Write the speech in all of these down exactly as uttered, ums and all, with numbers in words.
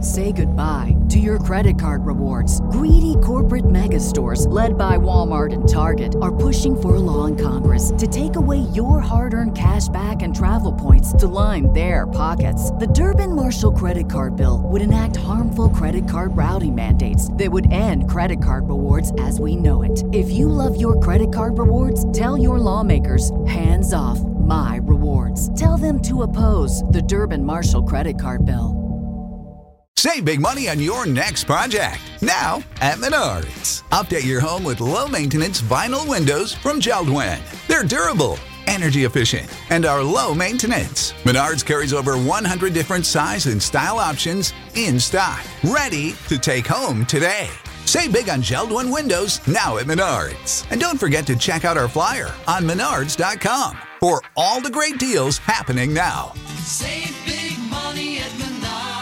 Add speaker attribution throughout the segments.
Speaker 1: Say goodbye to your credit card rewards. Greedy corporate mega stores, led by Walmart and Target, are pushing for a law in Congress to take away your hard-earned cash back and travel points to line their pockets. The Durbin-Marshall credit card bill would enact harmful credit card routing mandates that would end credit card rewards as we know it. If you love your credit card rewards, tell your lawmakers, hands off my rewards. Tell them to oppose the Durbin-Marshall credit card bill.
Speaker 2: Save big money on your next project, now at Menards. Update your home with low-maintenance vinyl windows from Jeld-Wen. They're durable, energy efficient, and are low maintenance. Menards carries over one hundred different size and style options in stock, ready to take home today. Save big on Jeld-Wen windows now at Menards. And don't forget to check out our flyer on menards dot com for all the great deals happening now.
Speaker 3: Save big money at Menards.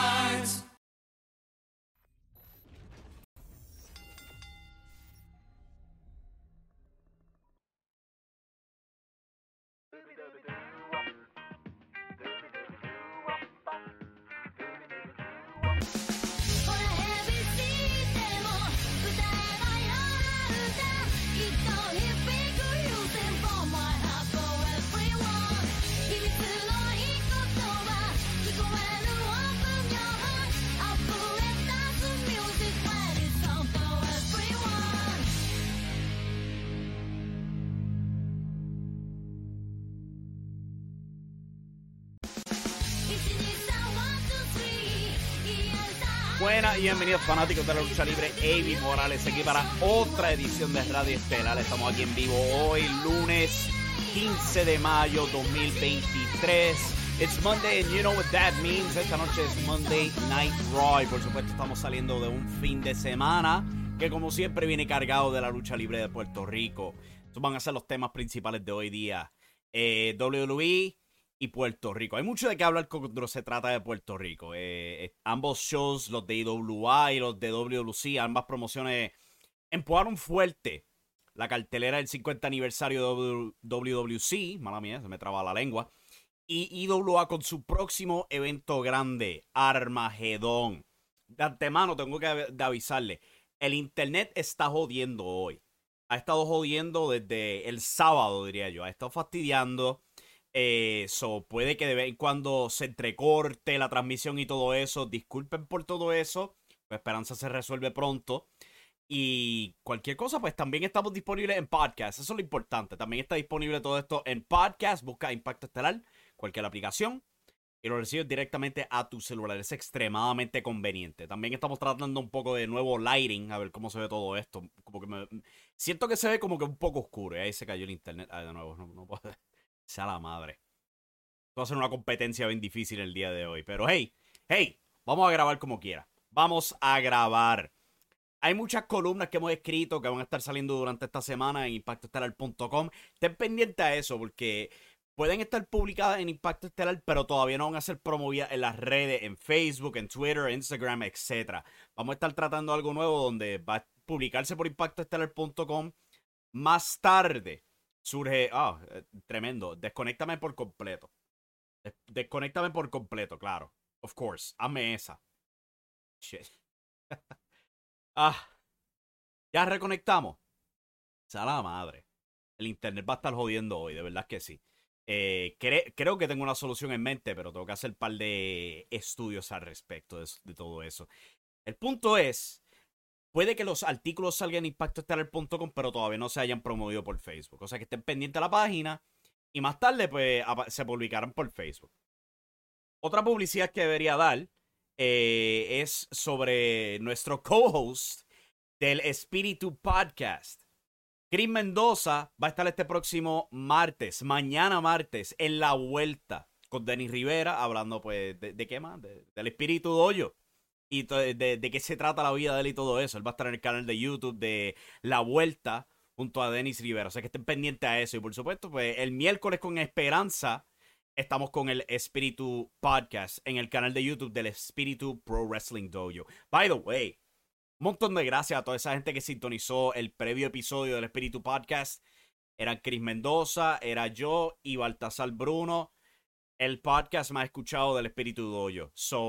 Speaker 4: Buenas y bienvenidos fanáticos de la lucha libre. Avi Morales aquí para otra edición de Radio Estelar. Estamos aquí en vivo hoy, lunes quince de mayo dos mil veintitrés. It's Monday and you know what that means. Esta noche es Monday Night Raw y por supuesto estamos saliendo de un fin de semana que como siempre viene cargado de la lucha libre de Puerto Rico. Estos van a ser los temas principales de hoy día. Eh, W W E y Puerto Rico. Hay mucho de qué hablar cuando se trata de Puerto Rico. Eh, eh, ambos shows, los de I W A y los de W W C, ambas promociones empujaron fuerte la cartelera del cincuenta aniversario de W W C. Mala mía, se me traba la lengua. Y I W A con su próximo evento grande, Armagedón. De antemano tengo que de avisarle, el internet está jodiendo hoy. Ha estado jodiendo desde el sábado, diría yo. Ha estado fastidiando. Eh, so, puede que de vez en cuando se entrecorte la transmisión y todo eso. Disculpen por todo eso. La esperanza se resuelve pronto. Y cualquier cosa, pues también estamos disponibles en podcast. Eso es lo importante. También está disponible todo esto en podcast. Busca Impacto Estelar, cualquier aplicación, y lo recibes directamente a tu celular. Es extremadamente conveniente. También estamos tratando un poco de nuevo lighting. A ver cómo se ve todo esto. Como que me... Siento que se ve como que un poco oscuro. Y ahí se cayó el internet. Ah, de nuevo, no, no puedo... Sea la madre. Esto va a ser una competencia bien difícil el día de hoy. Pero hey, hey, vamos a grabar como quiera. Vamos a grabar. Hay muchas columnas que hemos escrito que van a estar saliendo durante esta semana en impacto estelar punto com. Estén pendientes a eso porque pueden estar publicadas en Impacto Estelar, pero todavía no van a ser promovidas en las redes, en Facebook, en Twitter, Instagram, etcétera. Vamos a estar tratando algo nuevo donde va a publicarse por impacto estelar punto com. Más tarde surge, ah, oh, tremendo, desconéctame por completo. Des desconéctame por completo, claro. Of course, hazme esa. Shit. Ah, ya reconectamos. Sea la madre. El internet va a estar jodiendo hoy, de verdad que sí. Eh, cre creo que tengo una solución en mente, pero tengo que hacer un par de estudios al respecto de, de todo eso. El punto es, puede que los artículos salgan en impacto estelar punto com, pero todavía no se hayan promovido por Facebook. O sea que estén pendientes de la página y más tarde pues se publicarán por Facebook. Otra publicidad que debería dar eh, es sobre nuestro co-host del Espíritu Podcast. Chris Mendoza va a estar este próximo martes, mañana martes, en La Vuelta con Denis Rivera, hablando pues de, de qué más, de, del Espíritu Dojo. Y de, de, de qué se trata la vida de él y todo eso. Él va a estar en el canal de YouTube de La Vuelta junto a Denis Rivera. O sea que estén pendientes a eso. Y por supuesto, pues el miércoles con Esperanza estamos con el Espíritu Podcast en el canal de YouTube del Espíritu Pro Wrestling Dojo. By the way, un montón de gracias a toda esa gente que sintonizó el previo episodio del Espíritu Podcast. Eran Chris Mendoza, era yo y Baltasar Bruno. El podcast más escuchado del Espíritu Dojo. So,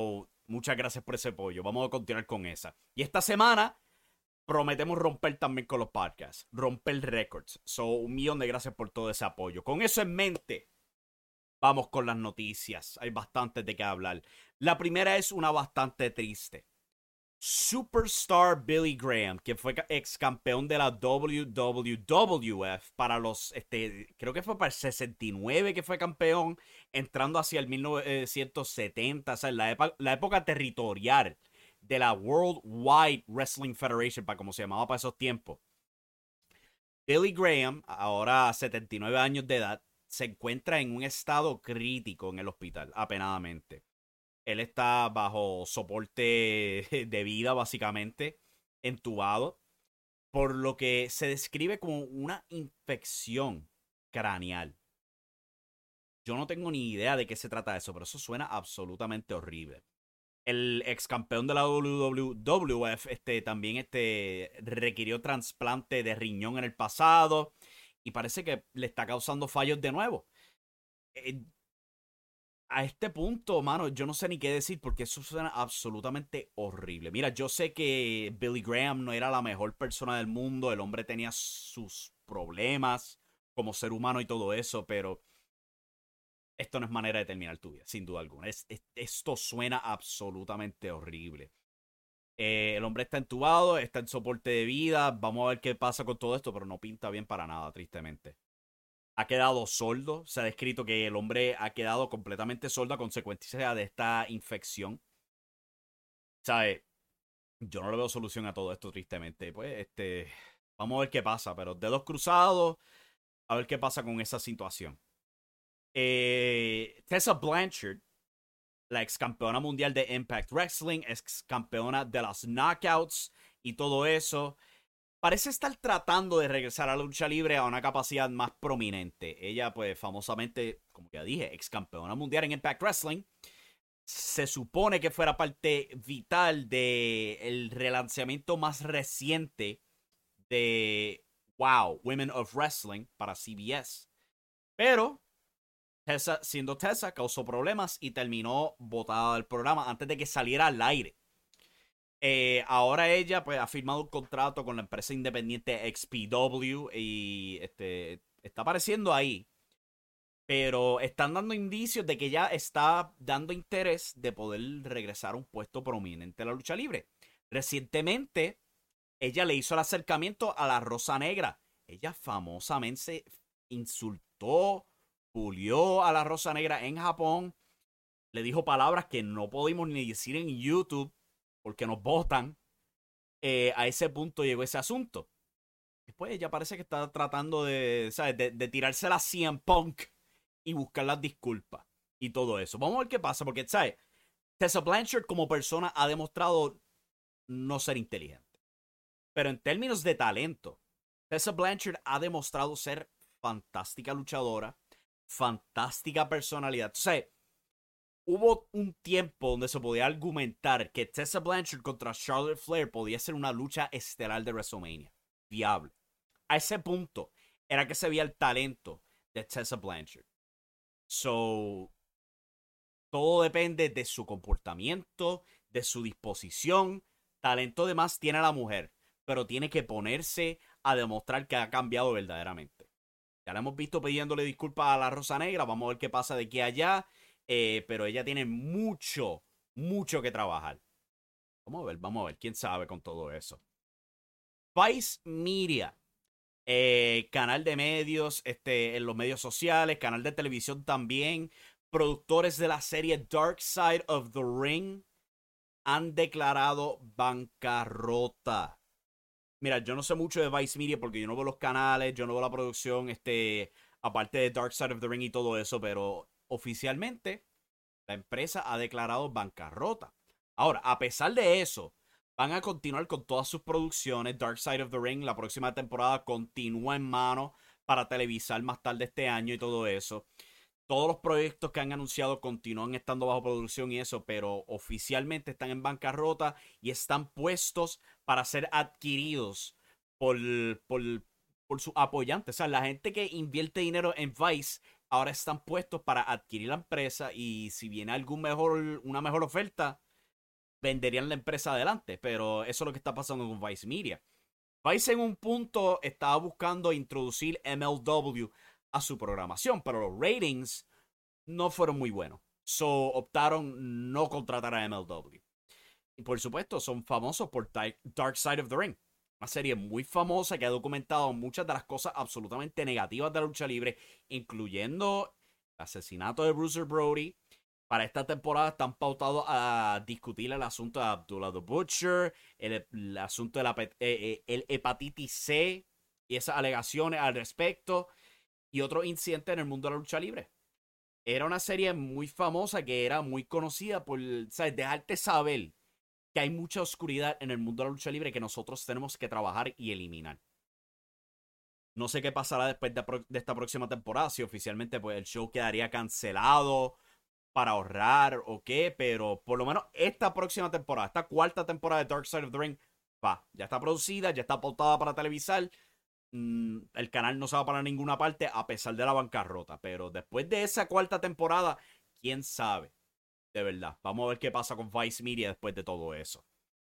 Speaker 4: Muchas gracias por ese apoyo. Vamos a continuar con esa. Y esta semana prometemos romper también con los podcasts. Romper récords. So, un millón de gracias por todo ese apoyo. Con eso en mente, vamos con las noticias. Hay bastantes de qué hablar. La primera es una bastante triste. Superstar Billy Graham, que fue ex campeón de la W W F para los, este, creo que fue para el sesenta y nueve que fue campeón, entrando hacia el mil novecientos setenta, o sea, la, época, la época territorial de la Worldwide Wrestling Federation, para como se llamaba para esos tiempos. Billy Graham, ahora setenta y nueve años de edad, se encuentra en un estado crítico en el hospital, apenadamente. Él está bajo soporte de vida, básicamente, entubado, por lo que se describe como una infección craneal. Yo no tengo ni idea de qué se trata eso, pero eso suena absolutamente horrible. El ex campeón de la W W F este, también este, requirió trasplante de riñón en el pasado y parece que le está causando fallos de nuevo. Eh, A este punto, mano, yo no sé ni qué decir porque eso suena absolutamente horrible. Mira, yo sé que Billy Graham no era la mejor persona del mundo. El hombre tenía sus problemas como ser humano y todo eso, pero esto no es manera de terminar tu vida, sin duda alguna. Es, es, esto suena absolutamente horrible. Eh, el hombre está entubado, está en soporte de vida. Vamos a ver qué pasa con todo esto, pero no pinta bien para nada, tristemente. Ha quedado sordo. Se ha descrito que el hombre ha quedado completamente sordo a consecuencia de esta infección. ¿Sabes? Yo no le veo solución a todo esto, tristemente. Pues, este. Vamos a ver qué pasa. Pero dedos cruzados. A ver qué pasa con esa situación. Eh, Tessa Blanchard, la ex campeona mundial de Impact Wrestling, ex campeona de las Knockouts y todo eso. Parece estar tratando de regresar a la lucha libre a una capacidad más prominente. Ella, pues, famosamente, como ya dije, ex campeona mundial en Impact Wrestling. Se supone que fuera parte vital del relanzamiento más reciente de Wow, Women of Wrestling para C B S. Pero, Tessa, siendo Tessa, causó problemas y terminó botada del programa antes de que saliera al aire. Eh, ahora ella pues ha firmado un contrato con la empresa independiente X P W y este, está apareciendo ahí. Pero están dando indicios de que ella está dando interés de poder regresar a un puesto prominente en la lucha libre. Recientemente, ella le hizo el acercamiento a la Rosa Negra. Ella famosamente insultó, pulió a la Rosa Negra en Japón. Le dijo palabras que no podemos ni decir en YouTube porque nos votan. Eh, a ese punto llegó ese asunto. Después ella parece que está tratando de, ¿sabes? De, de tirarse la C M Punk y buscar las disculpas y todo eso. Vamos a ver qué pasa, porque, ¿sabes? Tessa Blanchard como persona ha demostrado no ser inteligente. Pero en términos de talento, Tessa Blanchard ha demostrado ser fantástica luchadora, fantástica personalidad. O sea, hubo un tiempo donde se podía argumentar que Tessa Blanchard contra Charlotte Flair podía ser una lucha estelar de WrestleMania. Viable. A ese punto era que se veía el talento de Tessa Blanchard. So, todo depende de su comportamiento, de su disposición. Talento de más tiene la mujer, pero tiene que ponerse a demostrar que ha cambiado verdaderamente. Ya la hemos visto pidiéndole disculpas a la Rosa Negra. Vamos a ver qué pasa de aquí a allá. Eh, pero ella tiene mucho, mucho que trabajar. Vamos a ver, vamos a ver. ¿Quién sabe con todo eso? Vice Media. Eh, canal de medios, este, en los medios sociales, canal de televisión también. Productores de la serie Dark Side of the Ring han declarado bancarrota. Mira, yo no sé mucho de Vice Media porque yo no veo los canales, yo no veo la producción, este, aparte de Dark Side of the Ring y todo eso, pero oficialmente la empresa ha declarado bancarrota. Ahora, a pesar de eso, van a continuar con todas sus producciones. Dark Side of the Ring, la próxima temporada continúa en mano para televisar más tarde este año y todo eso. Todos los proyectos que han anunciado continúan estando bajo producción y eso, pero oficialmente están en bancarrota y están puestos para ser adquiridos por, por, por sus apoyantes. O sea, la gente que invierte dinero en Vice ahora están puestos para adquirir la empresa y si viene algún mejor, una mejor oferta, venderían la empresa adelante, pero eso es lo que está pasando con Vice Media. Vice en un punto estaba buscando introducir M L W a su programación, pero los ratings no fueron muy buenos. So optaron no contratar a M L W. Y por supuesto, son famosos por Dark Side of the Ring. Una serie muy famosa que ha documentado muchas de las cosas absolutamente negativas de la lucha libre, incluyendo el asesinato de Bruiser Brody. Para esta temporada están pautados a discutir el asunto de Abdullah the Butcher, el, el asunto de la eh, eh, el hepatitis C y esas alegaciones al respecto y otros incidentes en el mundo de la lucha libre. Era una serie muy famosa que era muy conocida por, ¿sabes?, dejarte saber que hay mucha oscuridad en el mundo de la lucha libre que nosotros tenemos que trabajar y eliminar. No sé qué pasará después de, de esta próxima temporada, si oficialmente pues, el show quedaría cancelado para ahorrar o qué, pero por lo menos esta próxima temporada, esta cuarta temporada de Dark Side of the Ring, va, ya está producida, ya está pautada para televisar. Mm, el canal no se va para ninguna parte a pesar de la bancarrota, pero después de esa cuarta temporada, quién sabe. De verdad, vamos a ver qué pasa con Vice Media después de todo eso.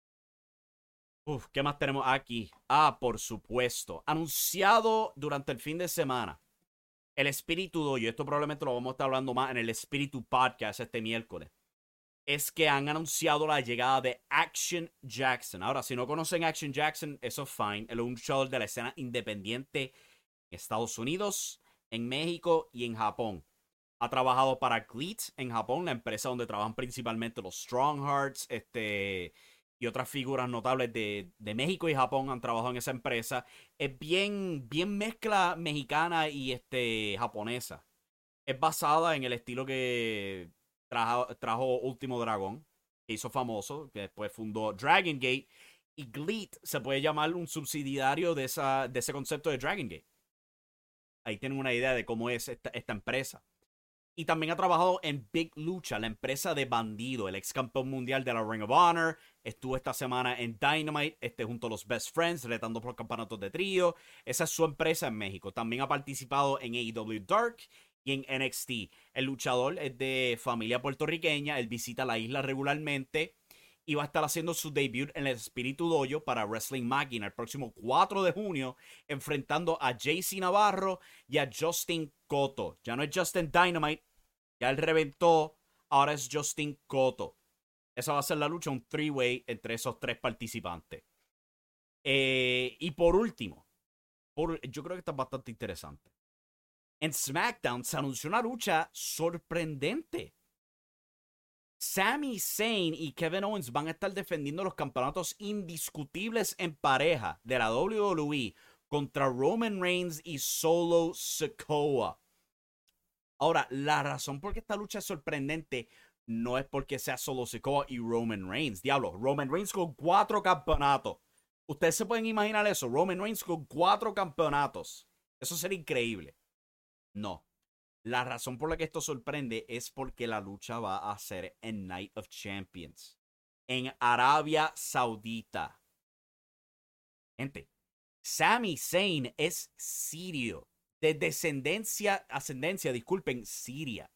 Speaker 4: Uf, ¿qué más tenemos aquí? Ah, por supuesto, anunciado durante el fin de semana, el Espíritu Dojo, esto probablemente lo vamos a estar hablando más en el Espíritu Podcast este miércoles, es que han anunciado la llegada de Action Jackson. Ahora, si no conocen Action Jackson, eso es fine. Él es un show de la escena independiente en Estados Unidos, en México y en Japón. Ha trabajado para Gleat en Japón, la empresa donde trabajan principalmente los Stronghearts, este, y otras figuras notables de, de México y Japón han trabajado en esa empresa. Es bien, bien mezcla mexicana y este, japonesa. Es basada en el estilo que trajo, trajo Último Dragón, que hizo famoso, que después fundó Dragon Gate. Y Gleat se puede llamar un subsidiario de, esa, de ese concepto de Dragon Gate. Ahí tienen una idea de cómo es esta, esta empresa. Y también ha trabajado en Big Lucha, la empresa de Bandido, el ex campeón mundial de la Ring of Honor. Estuvo esta semana en Dynamite, este, junto a los Best Friends, retando por campeonatos de trío. Esa es su empresa en México. También ha participado en A E W Dark y en N X T. El luchador es de familia puertorriqueña. Él visita la isla regularmente y va a estar haciendo su debut en el Espíritu Dojo para Wrestling Máquina el próximo cuatro de junio, enfrentando a J C Navarro y a Justin Cotto. Ya no es Justin Dynamite, ya él reventó, ahora es Justin Cotto. Esa va a ser la lucha, un three-way entre esos tres participantes. Eh, y por último, por, yo creo que está bastante interesante. En SmackDown se anunció una lucha sorprendente. Sami Zayn y Kevin Owens van a estar defendiendo los campeonatos indiscutibles en pareja de la W W E contra Roman Reigns y Solo Sikoa. Ahora, la razón por qué esta lucha es sorprendente no es porque sea Solo Sikoa y Roman Reigns. Diablo, Roman Reigns con cuatro campeonatos. Ustedes se pueden imaginar eso, Roman Reigns con cuatro campeonatos. Eso sería increíble. No. La razón por la que esto sorprende es porque la lucha va a ser en Night of Champions, en Arabia Saudita. Gente, Sami Zayn es sirio, de descendencia, ascendencia, disculpen, siria.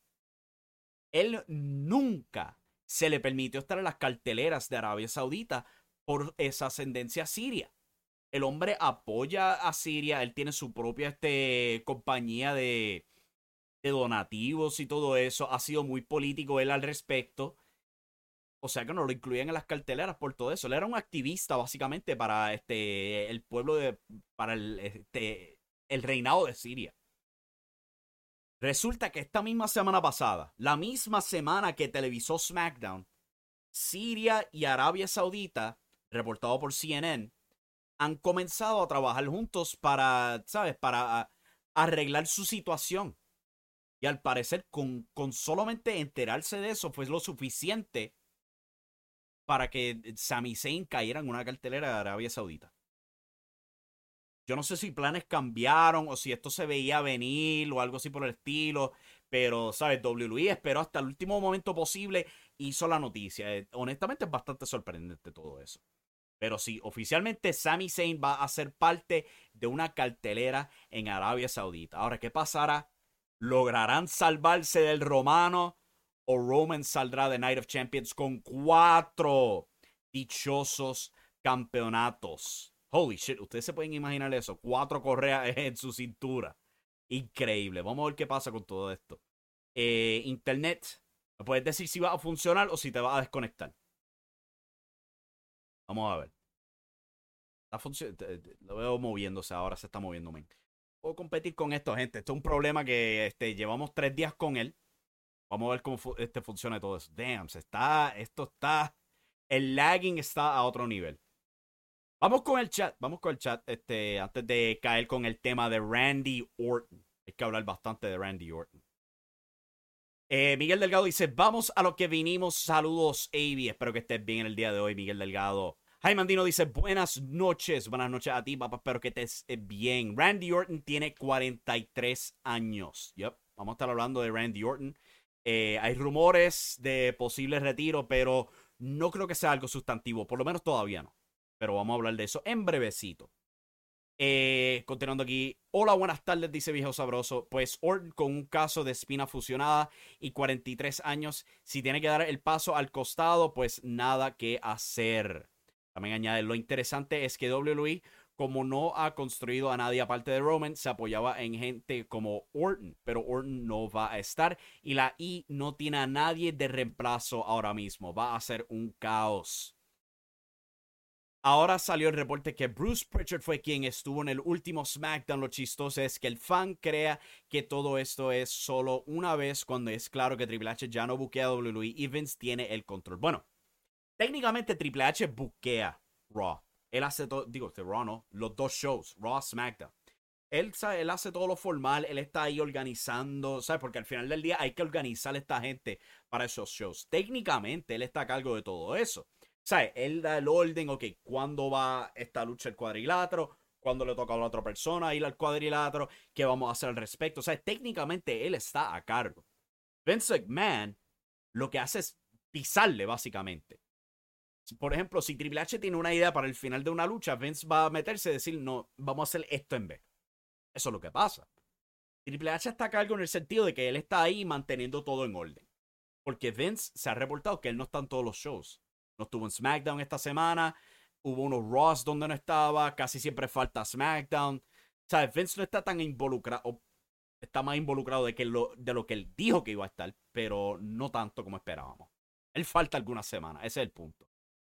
Speaker 4: Él nunca se le permitió estar en las carteleras de Arabia Saudita por esa ascendencia siria. El hombre apoya a Siria, él tiene su propia este, compañía de... de donativos y todo eso. Ha sido muy político él al respecto. O sea que no lo incluían en las carteleras por todo eso. Él era un activista básicamente para este el pueblo de para el este el reinado de Siria. Resulta que esta misma semana pasada, la misma semana que televisó SmackDown, Siria y Arabia Saudita, reportado por C N N, han comenzado a trabajar juntos para, ¿sabes? Para arreglar su situación. Y al parecer, con, con solamente enterarse de eso, fue lo suficiente para que Sami Zayn cayera en una cartelera de Arabia Saudita. Yo no sé si planes cambiaron o si esto se veía venir o algo así por el estilo. Pero, ¿sabes? W W E esperó hasta el último momento posible y hizo la noticia. Eh, honestamente es bastante sorprendente todo eso. Pero sí, oficialmente Sami Zayn va a ser parte de una cartelera en Arabia Saudita. Ahora, ¿qué pasará? ¿Lograrán salvarse del romano o Roman saldrá de Night of Champions con cuatro dichosos campeonatos. Holy shit, ustedes se pueden imaginar eso. Cuatro correas en su cintura. Increíble. Vamos a ver qué pasa con todo esto. Eh, Internet, ¿me puedes decir si va a funcionar o si te va a desconectar? Vamos a ver. Está func- Lo veo moviéndose, ahora se está moviendo, men. Puedo competir con esto, gente. Esto es un problema que este, llevamos tres días con él. Vamos a ver cómo fu este funciona todo eso. Damn, se está, esto está, el lagging está a otro nivel. Vamos con el chat, vamos con el chat, este, antes de caer con el tema de Randy Orton. Hay que hablar bastante de Randy Orton. Eh, Miguel Delgado dice, vamos a lo que vinimos. Saludos, A B. Espero que estés bien el día de hoy, Miguel Delgado. Jaime Andino dice, buenas noches. Buenas noches a ti, papá. Espero que estés bien. Randy Orton tiene cuarenta y tres años. Yep. Vamos a estar hablando de Randy Orton. Eh, hay rumores de posible retiro, pero no creo que sea algo sustantivo. Por lo menos todavía no. Pero vamos a hablar de eso en brevecito. Eh, continuando aquí. Hola, buenas tardes, dice Viejo Sabroso. Pues Orton con un caso de espina fusionada y cuarenta y tres años. Si tiene que dar el paso al costado, pues nada que hacer. También añade, lo interesante es que W W E, como no ha construido a nadie aparte de Roman, se apoyaba en gente como Orton, pero Orton no va a estar y la I no tiene a nadie de reemplazo ahora mismo. Va a ser un caos. Ahora salió el reporte que Bruce Pritchard fue quien estuvo en el último SmackDown. Lo chistoso es que el fan crea que todo esto es solo una vez, cuando es claro que Triple H ya no buquea a W W E y Vince tiene el control. Bueno, técnicamente Triple H buquea Raw. Él hace todo, digo, este Raw no, los dos shows, Raw, SmackDown. Él, él hace todo lo formal, él está ahí organizando, ¿sabes? Porque al final del día hay que organizar a esta gente para esos shows. Técnicamente él está a cargo de todo eso. ¿Sabes? Él da el orden, ok, ¿cuándo va esta lucha el cuadrilátero? ¿Cuándo le toca a la otra persona ir al cuadrilátero? ¿Qué vamos a hacer al respecto? O sea, técnicamente él está a cargo. Vince McMahon lo que hace es pisarle, básicamente. Por ejemplo, si Triple H tiene una idea para el final de una lucha, Vince va a meterse y decir, no, vamos a hacer esto en vez. Eso es lo que pasa. Triple H está a cargo en el sentido de que él está ahí manteniendo todo en orden. Porque Vince se ha reportado que él no está en todos los shows. No estuvo en SmackDown esta semana. Hubo unos Raws donde no estaba. Casi siempre falta SmackDown. O sea, Vince no está tan involucrado. Está más involucrado de, que lo, de lo que él dijo que iba a estar. Pero no tanto como esperábamos. Él falta algunas semanas. Ese es el punto.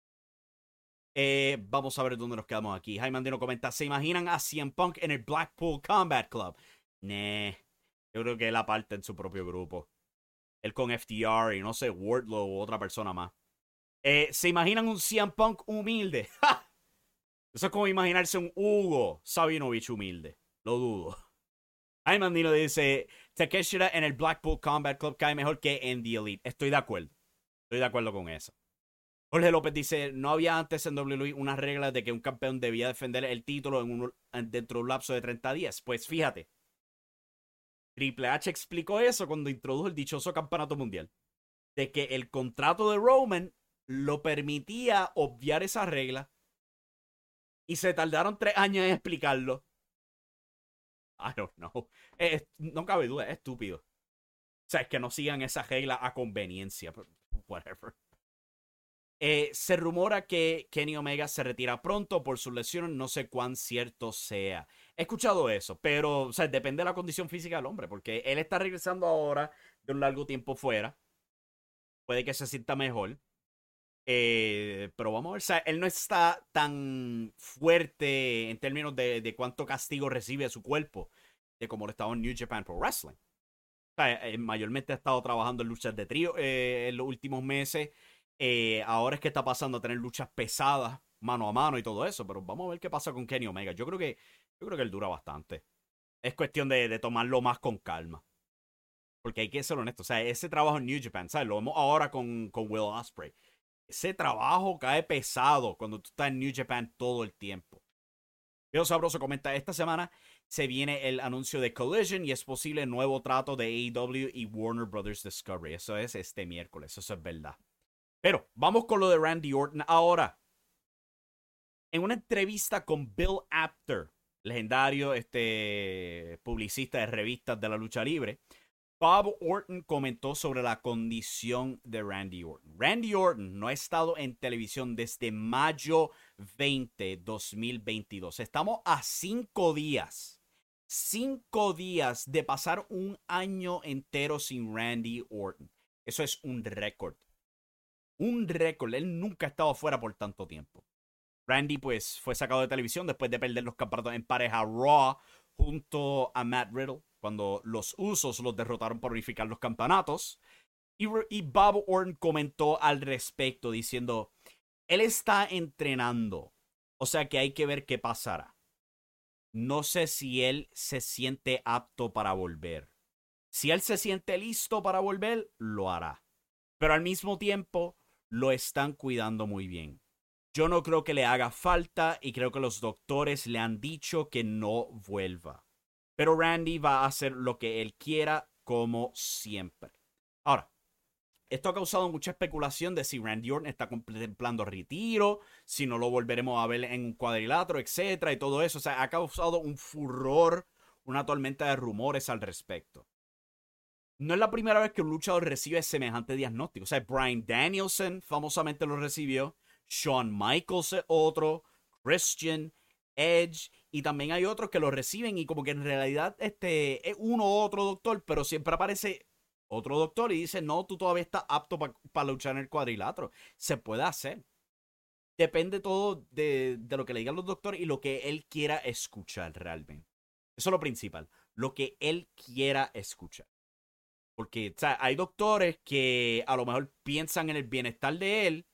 Speaker 4: Eh, vamos a ver dónde nos quedamos aquí. Jaime Andino comenta, ¿se imaginan a C M Punk en el Blackpool Combat Club? Nah. Yo creo que él aparte en su propio grupo. Él con F T R y no sé, Wardlow u otra persona más. Eh, ¿Se imaginan un C M Punk humilde? ¡Ja! Eso es como imaginarse un Hugo Sabinovich humilde. Lo dudo. Jaime Andino dice, Takeshita en el Blackpool Combat Club cae mejor que en The Elite. Estoy de acuerdo. Estoy de acuerdo con eso. Jorge López dice, no había antes en W W E unas reglas de que un campeón debía defender el título en un, dentro de un lapso de treinta días. Pues fíjate, Triple H explicó eso cuando introdujo el dichoso campeonato mundial. De que el contrato de Roman lo permitía obviar esa regla. Y se tardaron tres años en explicarlo. I don't know. Es, no cabe duda, es estúpido. O sea, es que no sigan esa regla a conveniencia. Whatever. Eh, se rumora que Kenny Omega se retira pronto por sus lesiones, no sé cuán cierto sea. He escuchado eso, pero o sea, depende de la condición física del hombre, porque él está regresando ahora de un largo tiempo fuera. Puede que se sienta mejor. Eh, pero vamos a ver, o sea, él no está tan fuerte en términos de, de cuánto castigo recibe a su cuerpo de como lo estaba en New Japan Pro Wrestling. O sea, eh, mayormente ha estado trabajando en luchas de trío eh, en los últimos meses. Eh, ahora es que está pasando a tener luchas pesadas, mano a mano y todo eso. Pero vamos a ver qué pasa con Kenny Omega. Yo creo que, yo creo que él dura bastante. Es cuestión de, de tomarlo más con calma. Porque hay que ser honesto. O sea, ese trabajo en New Japan, ¿sabes? Lo vemos ahora con, con Will Ospreay. Ese trabajo cae pesado cuando tú estás en New Japan todo el tiempo. Veo Sabroso comenta, esta semana se viene el anuncio de Collision y es posible nuevo trato de A E W y Warner Brothers Discovery. Eso es este miércoles, eso es verdad. Pero vamos con lo de Randy Orton ahora. En una entrevista con Bill Apter, legendario este, publicista de revistas de la lucha libre, Bob Orton comentó sobre la condición de Randy Orton. Randy Orton no ha estado en televisión desde mayo veinte, dos mil veintidós. Estamos a cinco días. Cinco días de pasar un año entero sin Randy Orton. Eso es un récord. Un récord. Él nunca ha estado fuera por tanto tiempo. Randy pues fue sacado de televisión después de perder los campeonatos en pareja Raw junto a Matt Riddle, cuando los Usos los derrotaron por unificar los campeonatos. Y, y Bob Orton comentó al respecto diciendo, él está entrenando, o sea que hay que ver qué pasará. No sé si él se siente apto para volver. Si él se siente listo para volver, lo hará. Pero al mismo tiempo, lo están cuidando muy bien. Yo no creo que le haga falta y creo que los doctores le han dicho que no vuelva. Pero Randy va a hacer lo que él quiera como siempre. Ahora, esto ha causado mucha especulación de si Randy Orton está contemplando retiro, si no lo volveremos a ver en un cuadrilátero, etcétera, y todo eso. O sea, ha causado un furor, una tormenta de rumores al respecto. No es la primera vez que un luchador recibe semejante diagnóstico. O sea, Bryan Danielson famosamente lo recibió, Shawn Michaels es otro, Christian, Edge, y también hay otros que lo reciben y como que en realidad este es uno u otro doctor, pero siempre aparece otro doctor y dice, no, tú todavía estás apto para pa luchar en el cuadrilátero. Se puede hacer. Depende todo de, de lo que le digan los doctores y lo que él quiera escuchar realmente. Eso es lo principal, lo que él quiera escuchar. Porque o sea, hay doctores que a lo mejor piensan en el bienestar de él,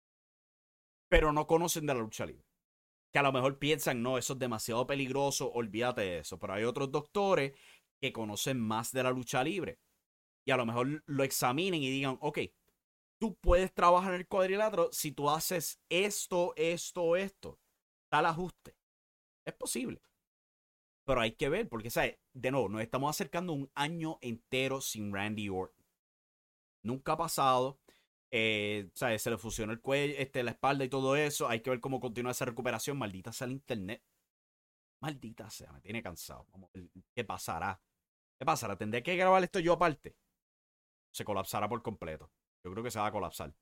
Speaker 4: pero no conocen de la lucha libre. Que a lo mejor piensan, no, eso es demasiado peligroso, olvídate de eso. Pero hay otros doctores que conocen más de la lucha libre. Y a lo mejor lo examinen y digan, ok, tú puedes trabajar en el cuadrilátero si tú haces esto, esto, esto. Tal ajuste. Es posible. Pero hay que ver, porque, ¿sabes? De nuevo, nos estamos acercando a un año entero sin Randy Orton. Nunca ha pasado. Eh, ¿sabes? Se le fusionó el cuello, este, la espalda y todo eso. Hay que ver cómo continúa esa recuperación. Maldita sea el internet. Maldita sea, me tiene cansado. Vamos a ver qué pasará. ¿Qué pasará? ¿Tendré que grabar esto yo aparte? Se colapsará por completo. Yo creo que se va a colapsar.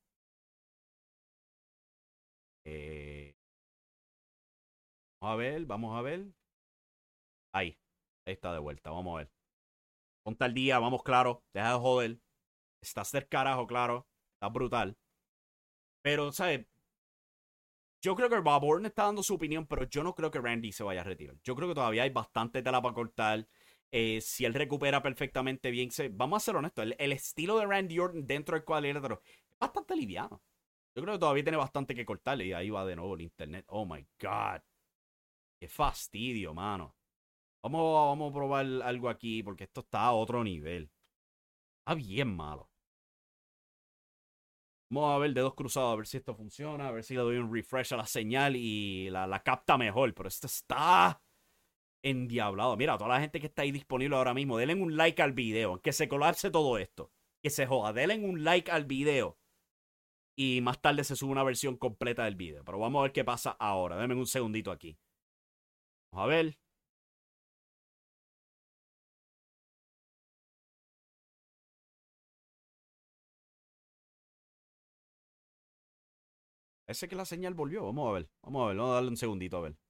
Speaker 4: Eh, vamos a ver, vamos a ver. Ahí. Ahí está de vuelta. Vamos a ver. Ponte al día, vamos claro. Deja de joder. Estás del carajo, claro. Está brutal. Pero, ¿sabes? Yo creo que Bob Orton está dando su opinión, pero yo no creo que Randy se vaya a retirar. Yo creo que todavía hay bastante tela para cortar. Eh, si él recupera perfectamente bien, se, vamos a ser honestos, el, el estilo de Randy Orton dentro del cuadrilátero es bastante liviano. Yo creo que todavía tiene bastante que cortarle. Y ahí va de nuevo el internet. Oh my God. Qué fastidio, mano. Vamos, vamos a probar algo aquí porque esto está a otro nivel. Está bien malo. Vamos a ver dedos cruzados, a ver si esto funciona, a ver si le doy un refresh a la señal y la, la capta mejor. Pero esto está endiablado. Mira, toda la gente que está ahí disponible ahora mismo, denle un like al video, que se colapse todo esto. Que se joda, denle un like al video. Y más tarde se sube una versión completa del video. Pero vamos a ver qué pasa ahora. Denme un segundito aquí. Vamos a ver. Ese que la señal volvió. Vamos a ver. Vamos a ver. Vamos a darle un segundito a ver.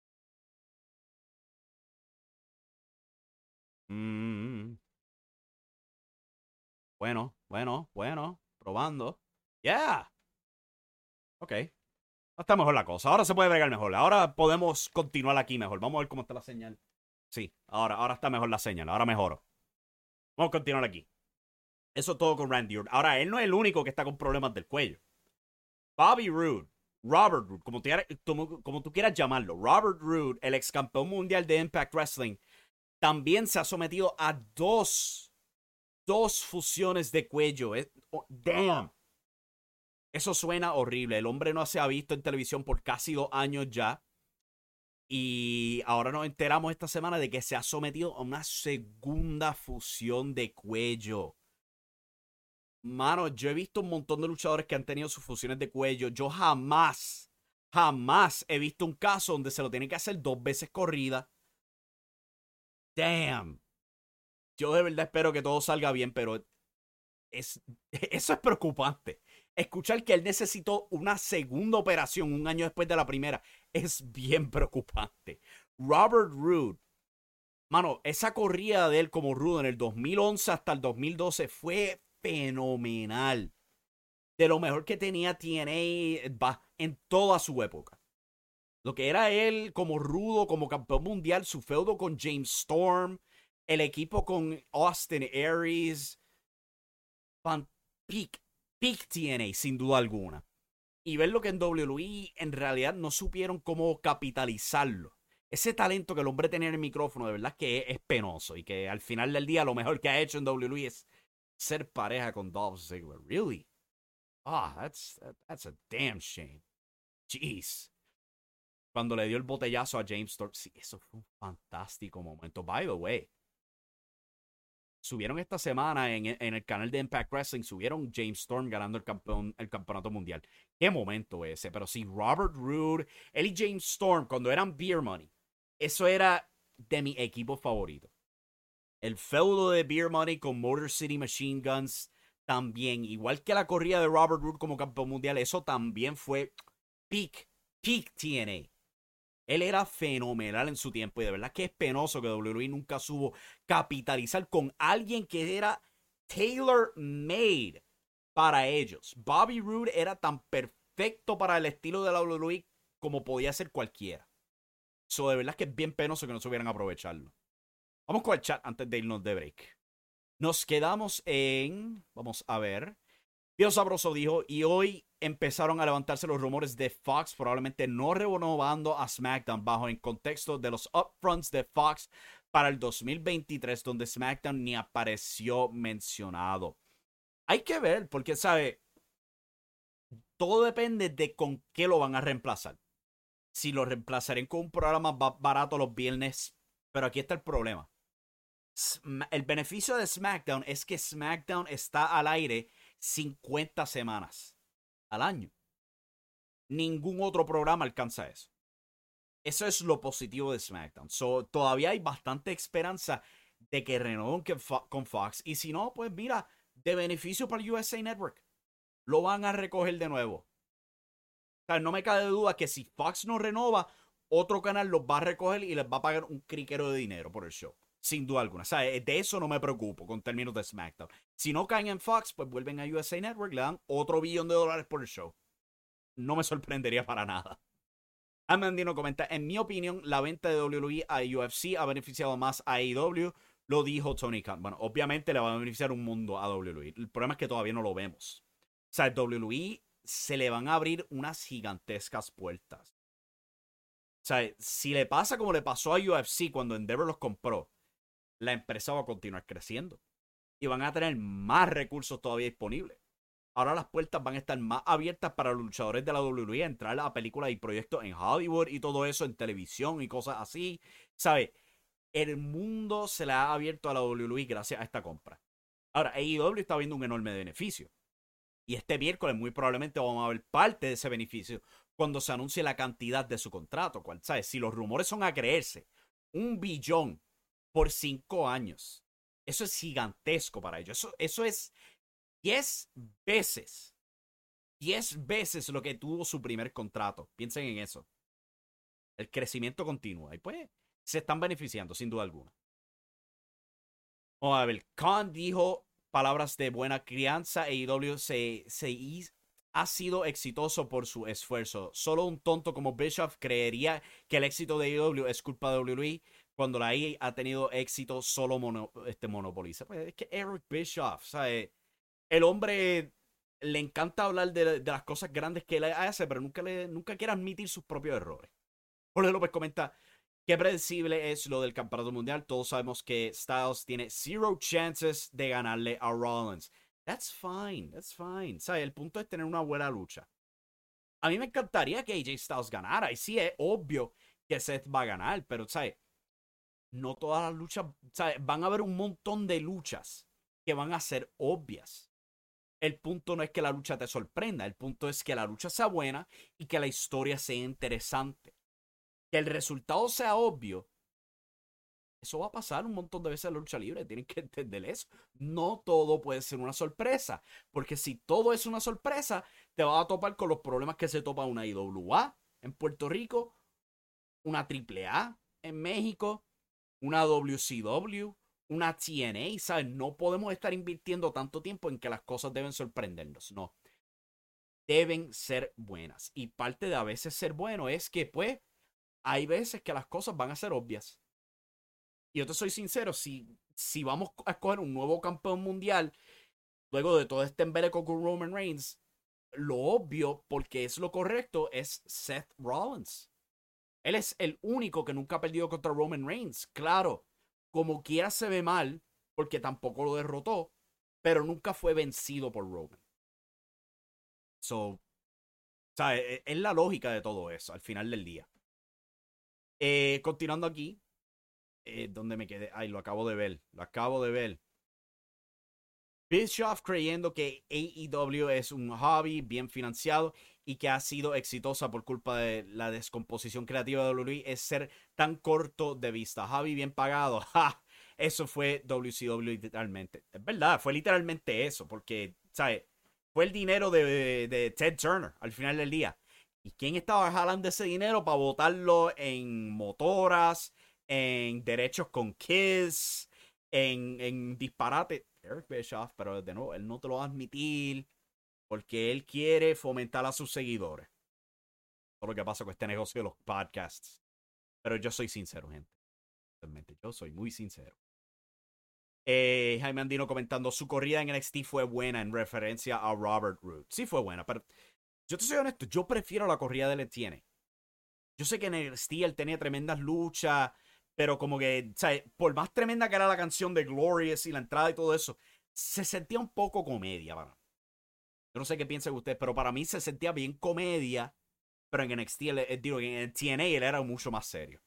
Speaker 4: Mm. Bueno, bueno, bueno. Probando. Yeah. Ok. Está mejor la cosa. Ahora se puede bregar mejor. Ahora podemos continuar aquí mejor. Vamos a ver cómo está la señal. Sí, ahora, ahora está mejor la señal. Ahora mejoro. Vamos a continuar aquí. Eso todo con Randy Orton. Ahora, él no es el único que está con problemas del cuello. Bobby Roode, Robert Roode, como, te, como, como tú quieras llamarlo, Robert Roode, el ex campeón mundial de Impact Wrestling, también se ha sometido a dos, dos fusiones de cuello. Eh, oh, damn. Eso suena horrible. El hombre no se ha visto en televisión por casi dos años ya. Y ahora nos enteramos esta semana de que se ha sometido a una segunda fusión de cuello. Mano, yo he visto un montón de luchadores que han tenido sus fusiones de cuello. Yo jamás, jamás he visto un caso donde se lo tienen que hacer dos veces corrida. Damn. yo de verdad espero que todo salga bien, pero es, eso es preocupante. Escuchar que él necesitó una segunda operación un año después de la primera es bien preocupante. Robert Roode, mano, esa corrida de él como Roode en el dos mil once hasta el dos mil doce fue fenomenal. De lo mejor que tenía T N A en toda su época. Lo que era él como rudo, como campeón mundial, su feudo con James Storm, el equipo con Austin Aries, fan, peak, peak T N A, sin duda alguna. Y ver lo que en W W E en realidad no supieron cómo capitalizarlo. Ese talento que el hombre tenía en el micrófono, de verdad que es, es penoso. Y que al final del día lo mejor que ha hecho en W W E es ser pareja con Dolph Ziggler. Really? Ah, oh, that's, that, that's a damn shame. Jeez. Cuando le dio el botellazo a James Storm. Sí, eso fue un fantástico momento. By the way, subieron esta semana en, en el canal de Impact Wrestling, subieron James Storm ganando el, campeón, el campeonato mundial. Qué momento ese. Pero sí, Robert Roode, él y James Storm, cuando eran Beer Money, eso era de mi equipo favorito. El feudo de Beer Money con Motor City Machine Guns también, igual que la corrida de Robert Roode como campeón mundial, eso también fue peak, peak T N A. Él era fenomenal en su tiempo y de verdad que es penoso que W W E nunca supo capitalizar con alguien que era tailor-made para ellos. Bobby Roode era tan perfecto para el estilo de la W W E como podía ser cualquiera. Eso de verdad que es bien penoso que no supieran aprovecharlo. Vamos con el chat antes de irnos de break. Nos quedamos en... Vamos a ver... Dios Sabroso dijo, y hoy empezaron a levantarse los rumores de Fox probablemente no renovando a SmackDown bajo el contexto de los upfronts de Fox para el dos mil veintitrés, donde SmackDown ni apareció mencionado. Hay que ver, porque, ¿sabe? Todo depende de con qué lo van a reemplazar. Si lo reemplazarán con un programa más barato los viernes, pero aquí está el problema. El beneficio de SmackDown es que SmackDown está al aire cincuenta semanas al año. Ningún otro programa alcanza eso. Eso es lo positivo de SmackDown. So, todavía hay bastante esperanza de que renueven con Fox. Y si no, pues mira, de beneficio para el U S A Network. Lo van a recoger de nuevo. O sea, no me cabe duda que si Fox no renova, otro canal los va a recoger y les va a pagar un criquero de dinero por el show. Sin duda alguna. O sea, de eso no me preocupo con términos de SmackDown. Si no caen en Fox, pues vuelven a U S A Network, le dan otro billón de dólares por el show. No me sorprendería para nada. Amandino comenta, en mi opinión, la venta de W W E a U F C ha beneficiado más a A E W. Lo dijo Tony Khan. Bueno, obviamente le va a beneficiar un mundo a W W E. El problema es que todavía no lo vemos. O sea, a W W E se le van a abrir unas gigantescas puertas. O sea, si le pasa como le pasó a U F C cuando Endeavor los compró, la empresa va a continuar creciendo. Y van a tener más recursos todavía disponibles. Ahora las puertas van a estar más abiertas para los luchadores de la W W E a entrar a películas y proyectos en Hollywood y todo eso, en televisión y cosas así. ¿Sabes? El mundo se le ha abierto a la W W E gracias a esta compra. Ahora, A E W está viendo un enorme beneficio. Y este miércoles muy probablemente vamos a ver parte de ese beneficio cuando se anuncie la cantidad de su contrato. ¿Cuál, ¿sabes? Si los rumores son a creerse, un billón por cinco años. Eso es gigantesco para ellos. Eso, eso es diez veces. diez veces lo que tuvo su primer contrato. Piensen en eso. El crecimiento continúa. Y pues se están beneficiando, sin duda alguna. Vamos a ver. Khan dijo palabras de buena crianza. A E W se, se ha sido exitoso por su esfuerzo. Solo un tonto como Bischoff creería que el éxito de A E W es culpa de W W E. Cuando la I A ha tenido éxito, solo mono, este, monopoliza. Pues es que Eric Bischoff, ¿sabes? El hombre le encanta hablar de, de las cosas grandes que él hace, pero nunca, le, nunca quiere admitir sus propios errores. Jorge López comenta, qué predecible es lo del campeonato mundial. Todos sabemos que Styles tiene zero chances de ganarle a Rollins. That's fine, that's fine. ¿Sabes? El punto es tener una buena lucha. A mí me encantaría que A J Styles ganara. Y sí, es obvio que Seth va a ganar, pero, ¿sabes? No todas las luchas, ¿sabes? Van a haber un montón de luchas que van a ser obvias. El punto no es que la lucha te sorprenda, el punto es que la lucha sea buena y que la historia sea interesante. Que el resultado sea obvio Eso va a pasar un montón de veces en la lucha libre. Tienen que entender eso. No todo puede ser una sorpresa. Porque si todo es una sorpresa, te vas a topar con los problemas que se topa una I W A en Puerto Rico, una Triple A en México, una W C W, una T N A. ¿Sabes? No podemos estar invirtiendo tanto tiempo en que las cosas deben sorprendernos. No. Deben ser buenas. Y parte de a veces ser bueno es que, pues, hay veces que las cosas van a ser obvias. Y yo te soy sincero, si, si vamos a escoger un nuevo campeón mundial, luego de todo este embeleco con Roman Reigns, lo obvio, porque es lo correcto, es Seth Rollins. Él es el único que nunca ha perdido contra Roman Reigns. Claro, como quiera se ve mal, porque tampoco lo derrotó, pero nunca fue vencido por Roman. So, o sea, es, es la lógica de todo eso, al final del día. Eh, continuando aquí, eh, donde me quedé. Ay, lo acabo de ver. Lo acabo de ver. Bischoff creyendo que A E W es un hobby bien financiado y que ha sido exitosa por culpa de la descomposición creativa de W W E es ser tan corto de vista. Hobby bien pagado. ¡Ja! Eso fue W C W literalmente. Es verdad, fue literalmente eso. Porque, ¿sabes? Fue el dinero de, de Ted Turner al final del día. ¿Y quién estaba jalando ese dinero para botarlo en motoras, en derechos con Kiss, en, en disparate? Eric Bischoff, pero de nuevo, él no te lo va a admitir porque él quiere fomentar a sus seguidores. Todo lo que pasa con este negocio de los podcasts. Pero yo soy sincero, gente. Realmente, yo soy muy sincero. Eh, Jaime Andino comentando, su corrida en N X T fue buena en referencia a Robert Roode. Sí fue buena, pero yo te soy honesto, yo prefiero la corrida de T N A. Yo sé que en N X T él tenía tremendas luchas, pero como que, o sea, por más tremenda que era la canción de Glorious y la entrada y todo eso, se sentía un poco comedia para mí. Yo no sé qué piensan ustedes, pero para mí se sentía bien comedia, pero en N X T, él, él, digo, en T N A él era mucho más serio.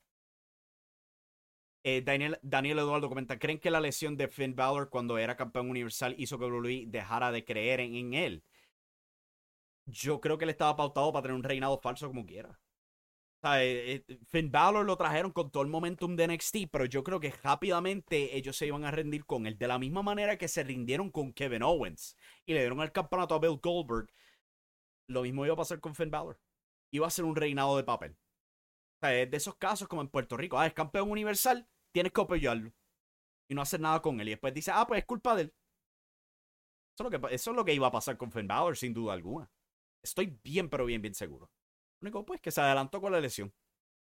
Speaker 4: Eh, Daniel, Daniel Eduardo comenta, ¿creen que la lesión de Finn Balor cuando era campeón universal hizo que W W E dejara de creer en, en él? Yo creo que él estaba pautado para tener un reinado falso como quiera. O sea, eh, eh, Finn Balor lo trajeron con todo el momentum de N X T, pero yo creo que rápidamente ellos se iban a rendir con él. De la misma manera que se rindieron con Kevin Owens y le dieron el campeonato a Bill Goldberg, lo mismo iba a pasar con Finn Balor. Iba a ser un reinado de papel. O sea, es de esos casos como en Puerto Rico. Ah, es campeón universal, tienes que apoyarlo. Y no hacer nada con él. Y después dice, ah, pues es culpa de él. Eso es lo que, eso es lo que iba a pasar con Finn Balor, sin duda alguna. Estoy bien, pero bien, bien seguro. Lo único, pues, que se adelantó con la lesión.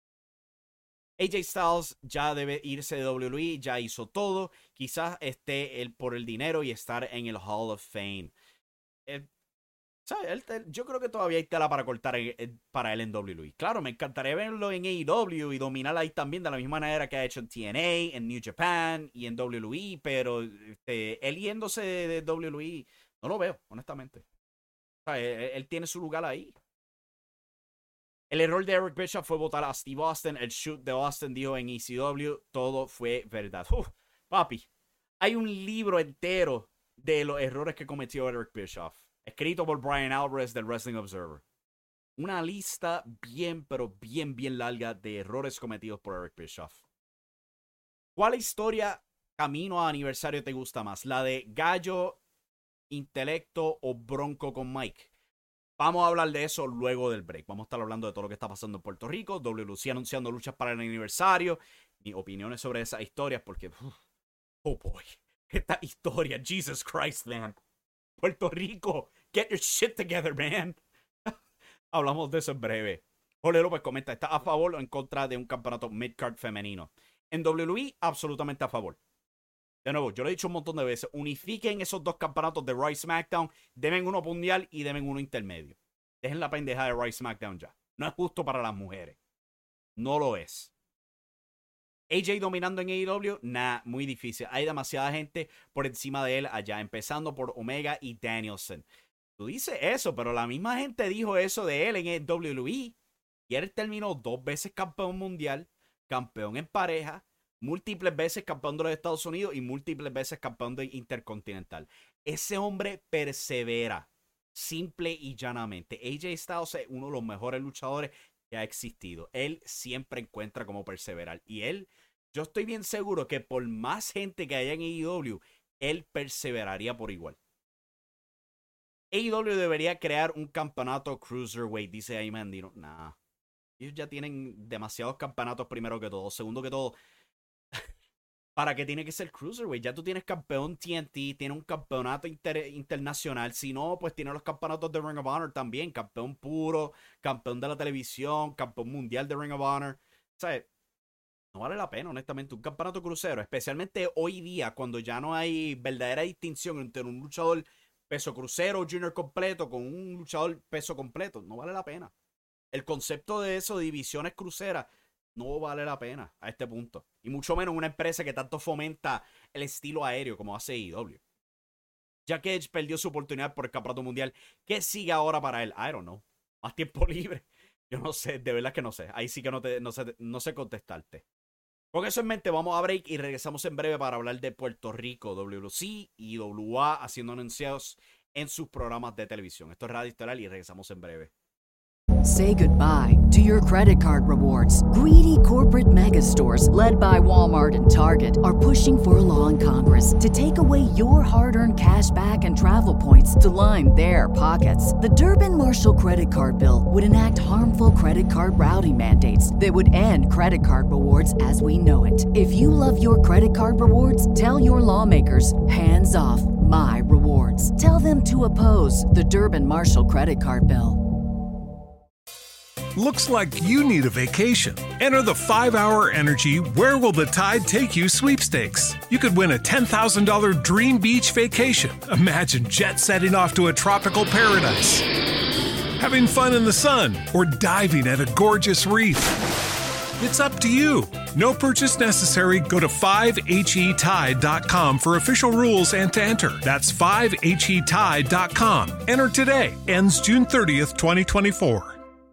Speaker 4: A J Styles ya debe irse de W W E, ya hizo todo. Quizás esté él por el dinero y estar en el Hall of Fame. Eh, ¿sabes? Él, yo creo que todavía hay tela para cortar en, en, para él en W W E. Claro, me encantaría verlo en A E W y dominar ahí también de la misma manera que ha hecho en T N A, en New Japan y en W W E, pero este, él yéndose de, de W W E, no lo veo, honestamente. O sea, él, él tiene su lugar ahí. El error de Eric Bischoff fue votar a Steve Austin. El shoot de Austin dijo en E C W, todo fue verdad. Uf, papi, hay un libro entero de los errores que cometió Eric Bischoff, escrito por Brian Alvarez del Wrestling Observer. Una lista bien, pero bien, bien larga de errores cometidos por Eric Bischoff. ¿Cuál historia camino a aniversario te gusta más? ¿La de Gallo, Intelecto o Bronco con Mike? Vamos a hablar de eso luego del break. Vamos a estar hablando de todo lo que está pasando en Puerto Rico. W W C anunciando luchas para el aniversario. Mis opiniones sobre esas historias porque... Uf, oh boy. Esta historia. Jesus Christ, man. Puerto Rico. Get your shit together, man. Hablamos de eso en breve. Jorge López comenta, ¿está a favor o en contra de un campeonato midcard femenino? En W W E, absolutamente a favor. De nuevo, yo lo he dicho un montón de veces. Unifiquen esos dos campeonatos de Raw y SmackDown. Deben uno mundial y deben uno intermedio. Dejen la pendeja de Raw y SmackDown ya. No es justo para las mujeres. No lo es. A J dominando en A E W, nah, muy difícil. Hay demasiada gente por encima de él allá, empezando por Omega y Danielson. Tú dices eso, pero la misma gente dijo eso de él en W W E. Y él terminó dos veces campeón mundial, campeón en pareja, múltiples veces campeón de los Estados Unidos y múltiples veces campeón de Intercontinental. Ese hombre persevera, simple y llanamente. A J Styles es uno de los mejores luchadores que ha existido. Él siempre encuentra cómo perseverar. Y él yo estoy bien seguro que por más gente que haya en A E W, él perseveraría por igual. A E W debería crear un campeonato Cruiserweight, dice ahí Mandino. Nah. Ellos ya tienen demasiados campeonatos primero que todo. Segundo que todo, ¿para qué tiene que ser Cruiserweight? Ya tú tienes campeón T N T, tienes un campeonato inter internacional. Si no, pues tienes los campeonatos de Ring of Honor también. Campeón puro, campeón de la televisión, campeón mundial de Ring of Honor. O sea, no vale la pena, honestamente, un campeonato crucero. Especialmente hoy día, cuando ya no hay verdadera distinción entre un luchador peso crucero junior completo con un luchador peso completo. No vale la pena. El concepto de eso, de divisiones cruceras, no vale la pena a este punto. Y mucho menos una empresa que tanto fomenta el estilo aéreo como hace A E W. Jack Edge perdió su oportunidad por el campeonato mundial. ¿Qué sigue ahora para él? I don't know. Más tiempo libre. Yo no sé, de verdad que no sé. Ahí sí que no, te, no, sé, no sé contestarte. Con eso en mente, vamos a break y regresamos en breve para hablar de Puerto Rico, W W C y W A haciendo anuncios en sus programas de televisión. Esto es Radio Estelar y regresamos en breve.
Speaker 1: Say goodbye to your credit card rewards. Greedy corporate mega stores, led by Walmart and Target, are pushing for a law in Congress to take away your hard-earned cash back and travel points to line their pockets. The Durbin-Marshall credit card bill would enact harmful credit card routing mandates that would end credit card rewards as we know it. If you love your credit card rewards, tell your lawmakers, hands off my rewards. Tell them to oppose the Durbin-Marshall credit card bill.
Speaker 5: Looks like you need a vacation. Enter the five hour Energy Where Will the Tide Take You sweepstakes. You could win a ten thousand dollars dream beach vacation. Imagine jet setting off to a tropical paradise, having fun in the sun, or diving at a gorgeous reef. It's up to you. No purchase necessary. Go to five H E tide dot com for official rules and to enter. That's five H E tide dot com. Enter today. Ends June thirtieth, twenty twenty-four.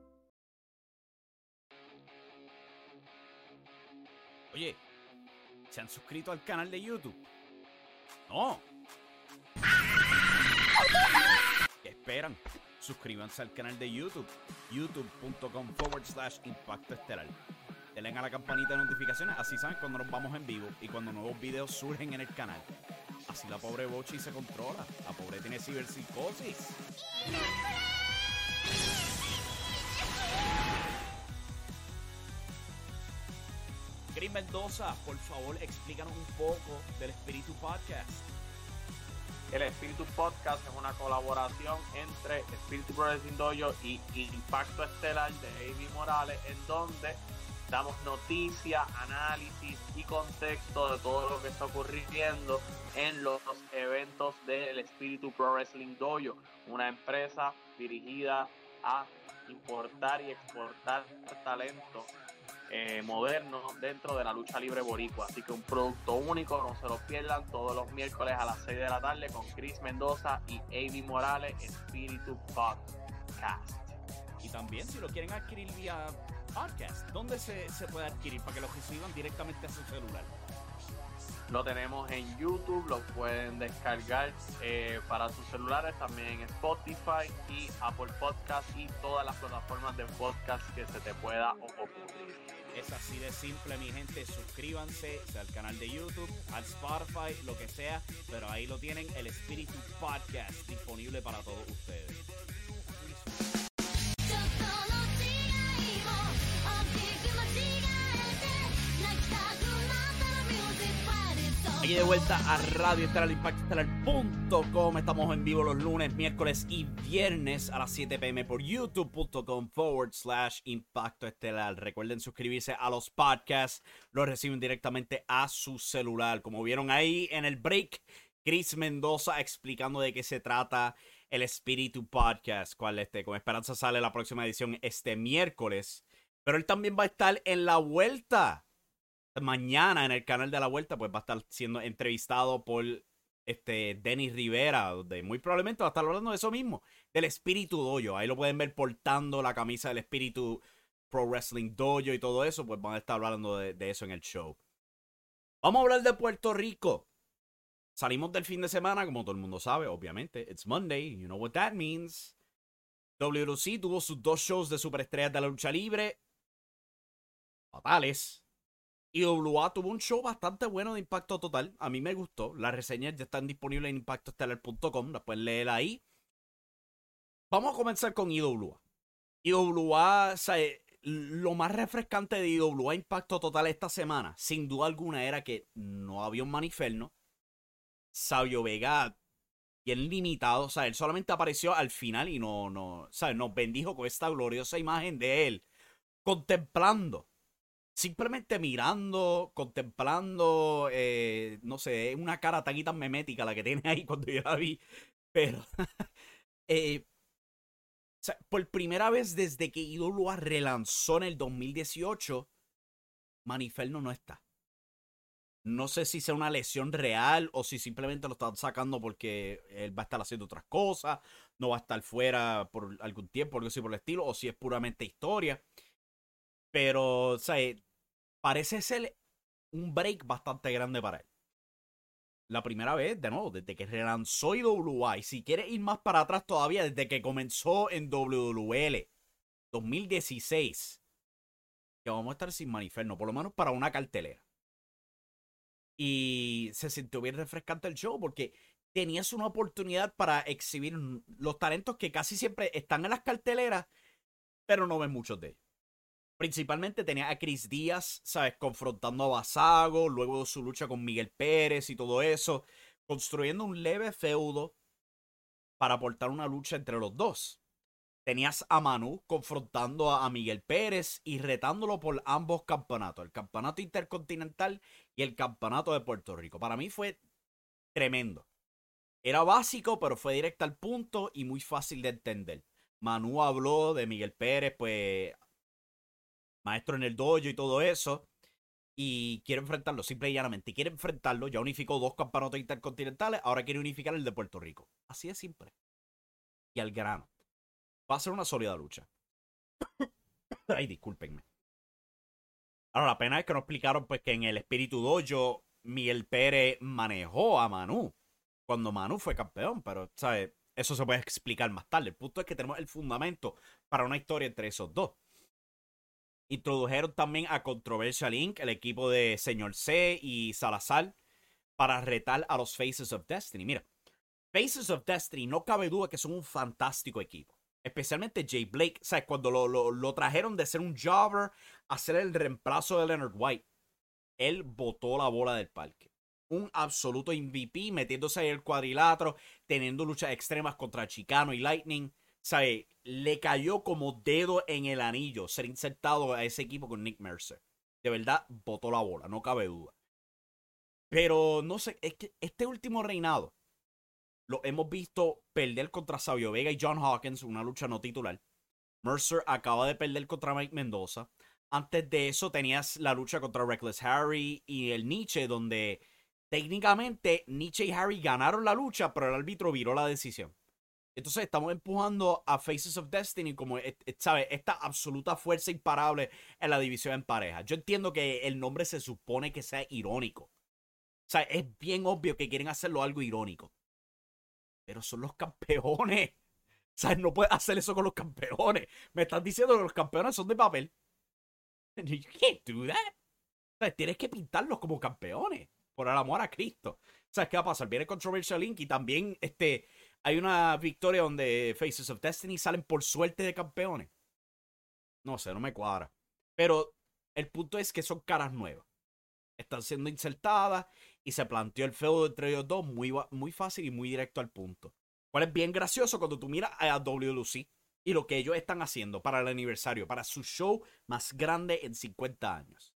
Speaker 4: Oye, ¿se han suscrito al canal de YouTube? No. ¿Qué esperan? Suscríbanse al canal de YouTube, youtube.com forward slash impacto estelar. Denle a la campanita de notificaciones, así saben cuando nos vamos en vivo y cuando nuevos videos surgen en el canal. Así la pobre Bochi se controla. La pobre tiene ciberpsicosis. Chris Mendoza, por favor, explícanos un poco del Espíritu Podcast.
Speaker 6: El Espíritu Podcast es una colaboración entre Espíritu Pro Wrestling Dojo y Impacto Estelar de Avi Morales, en donde damos noticias, análisis y contexto de todo lo que está ocurriendo en los eventos del Espíritu Pro Wrestling Dojo, una empresa dirigida a importar y exportar talento Eh, moderno dentro de la lucha libre boricua, así que un producto único, no se lo pierdan, todos los miércoles a las seis de la tarde con Chris Mendoza y Avi Morales, Espíritu Podcast.
Speaker 4: Y también si lo quieren adquirir vía podcast, ¿dónde se, se puede adquirir para que lo reciban directamente a su celular?
Speaker 6: Lo tenemos en YouTube, lo pueden descargar eh, para sus celulares, también en Spotify y Apple Podcast y todas las plataformas de podcast que se te pueda ocurrir.
Speaker 4: Es así de simple, mi gente. Suscríbanse al canal de YouTube, al Spotify, lo que sea, pero ahí lo tienen, el Espíritu Podcast, disponible para todos ustedes. Aquí de vuelta a Radio Estelar, impacto estelar punto com. Estamos en vivo los lunes, miércoles y viernes a las siete p m por youtube.com forward slash impacto estelar. Recuerden suscribirse a los podcasts, los reciben directamente a su celular. Como vieron ahí en el break, Chris Mendoza explicando de qué se trata el Espíritu Podcast, cual este, con esperanza sale la próxima edición este miércoles. Pero él también va a estar en la vuelta. Mañana en el canal de La Vuelta, pues va a estar siendo entrevistado por este Denis Rivera, donde muy probablemente va a estar hablando de eso mismo, del Espíritu Dojo. Ahí lo pueden ver portando la camisa del Espíritu Pro Wrestling Dojo y todo eso, pues van a estar hablando de, de eso en el show. Vamos a hablar de Puerto Rico. Salimos del fin de semana, como todo el mundo sabe, obviamente. It's Monday, you know what that means. W W C tuvo sus dos shows de superestrellas de la lucha libre. Fatales. I W A tuvo un show bastante bueno de Impacto Total. A mí me gustó. Las reseñas ya están disponibles en impacto estelar punto com. Las pueden leer ahí. Vamos a comenzar con I W A. I W A, o sea, lo más refrescante de I W A Impacto Total esta semana, sin duda alguna, era que no había un Maniferno. Sabio Vega, bien limitado. O sea, él solamente apareció al final y no, no, ¿sabes? Nos bendijo con esta gloriosa imagen de él contemplando. Simplemente mirando, contemplando, eh, no sé, una cara tan y tan memética la que tiene ahí cuando yo la vi. Pero, eh, o sea, por primera vez desde que I W A relanzó en el dos mil dieciocho, Maniferno no está. No sé si sea una lesión real o si simplemente lo están sacando porque él va a estar haciendo otras cosas, no va a estar fuera por algún tiempo, algo así por el estilo, o si es puramente historia. Pero, o sea, parece ser un break bastante grande para él. La primera vez, de nuevo, desde que relanzó I W A. Y si quieres ir más para atrás todavía, desde que comenzó en W W L dos mil dieciséis, que vamos a estar sin Maniferno, por lo menos para una cartelera. Y se sintió bien refrescante el show porque tenías una oportunidad para exhibir los talentos que casi siempre están en las carteleras, pero no ven muchos de ellos. Principalmente tenía a Chris Díaz, ¿sabes? Confrontando a Basago, luego su lucha con Miguel Pérez y todo eso, construyendo un leve feudo para aportar una lucha entre los dos. Tenías a Manu confrontando a Miguel Pérez y retándolo por ambos campeonatos, el campeonato intercontinental y el campeonato de Puerto Rico. Para mí fue tremendo. Era básico, pero fue directo al punto y muy fácil de entender. Manu habló de Miguel Pérez, pues maestro en el dojo y todo eso, y quiere enfrentarlo simple y llanamente. Y quiere enfrentarlo, ya unificó dos campeonatos intercontinentales, ahora quiere unificar el de Puerto Rico. Así de simple. Y al grano. Va a ser una sólida lucha. Ay, discúlpenme. Ahora, la pena es que no explicaron pues que en el Espíritu Dojo Miguel Pérez manejó a Manu cuando Manu fue campeón, pero, ¿sabes? Eso se puede explicar más tarde. El punto es que tenemos el fundamento para una historia entre esos dos. Introdujeron también a Controversial incorporated, el equipo de Señor C y Salazar, para retar a los Faces of Destiny. Mira, Faces of Destiny, no cabe duda que son un fantástico equipo. Especialmente Jay Blake, ¿sabes? Cuando lo, lo, lo trajeron de ser un jobber a ser el reemplazo de Leonard White, él botó la bola del parque. Un absoluto M V P, metiéndose ahí el cuadrilátero, teniendo luchas extremas contra Chicano y Lightning. ¿Sabes? Le cayó como dedo en el anillo ser insertado a ese equipo con Nick Mercer. De verdad, botó la bola, no cabe duda. Pero no sé, es que este último reinado lo hemos visto perder contra Sabio Vega y John Hawkins, una lucha no titular. Mercer acaba de perder contra Mike Mendoza. Antes de eso tenías la lucha contra Reckless Harry y el Nietzsche, donde técnicamente Nietzsche y Harry ganaron la lucha, pero el árbitro viró la decisión. Entonces estamos empujando a Faces of Destiny como, ¿sabes? Esta absoluta fuerza imparable en la división en pareja. Yo entiendo que el nombre se supone que sea irónico. O sea, es bien obvio que quieren hacerlo algo irónico. Pero son los campeones. O sea, no puedes hacer eso con los campeones. Me estás diciendo que los campeones son de papel. You can't do that. O sea, tienes que pintarlos como campeones. Por el amor a Cristo. ¿Sabes qué va a pasar? Viene Controversial incorporated y también este... hay una victoria donde Faces of Destiny salen por suerte de campeones. No sé, no me cuadra. Pero el punto es que son caras nuevas. Están siendo insertadas y se planteó el feudo entre ellos dos muy, muy fácil y muy directo al punto. Cual es bien gracioso cuando tú miras a W W C y lo que ellos están haciendo para el aniversario, para su show más grande en cincuenta años.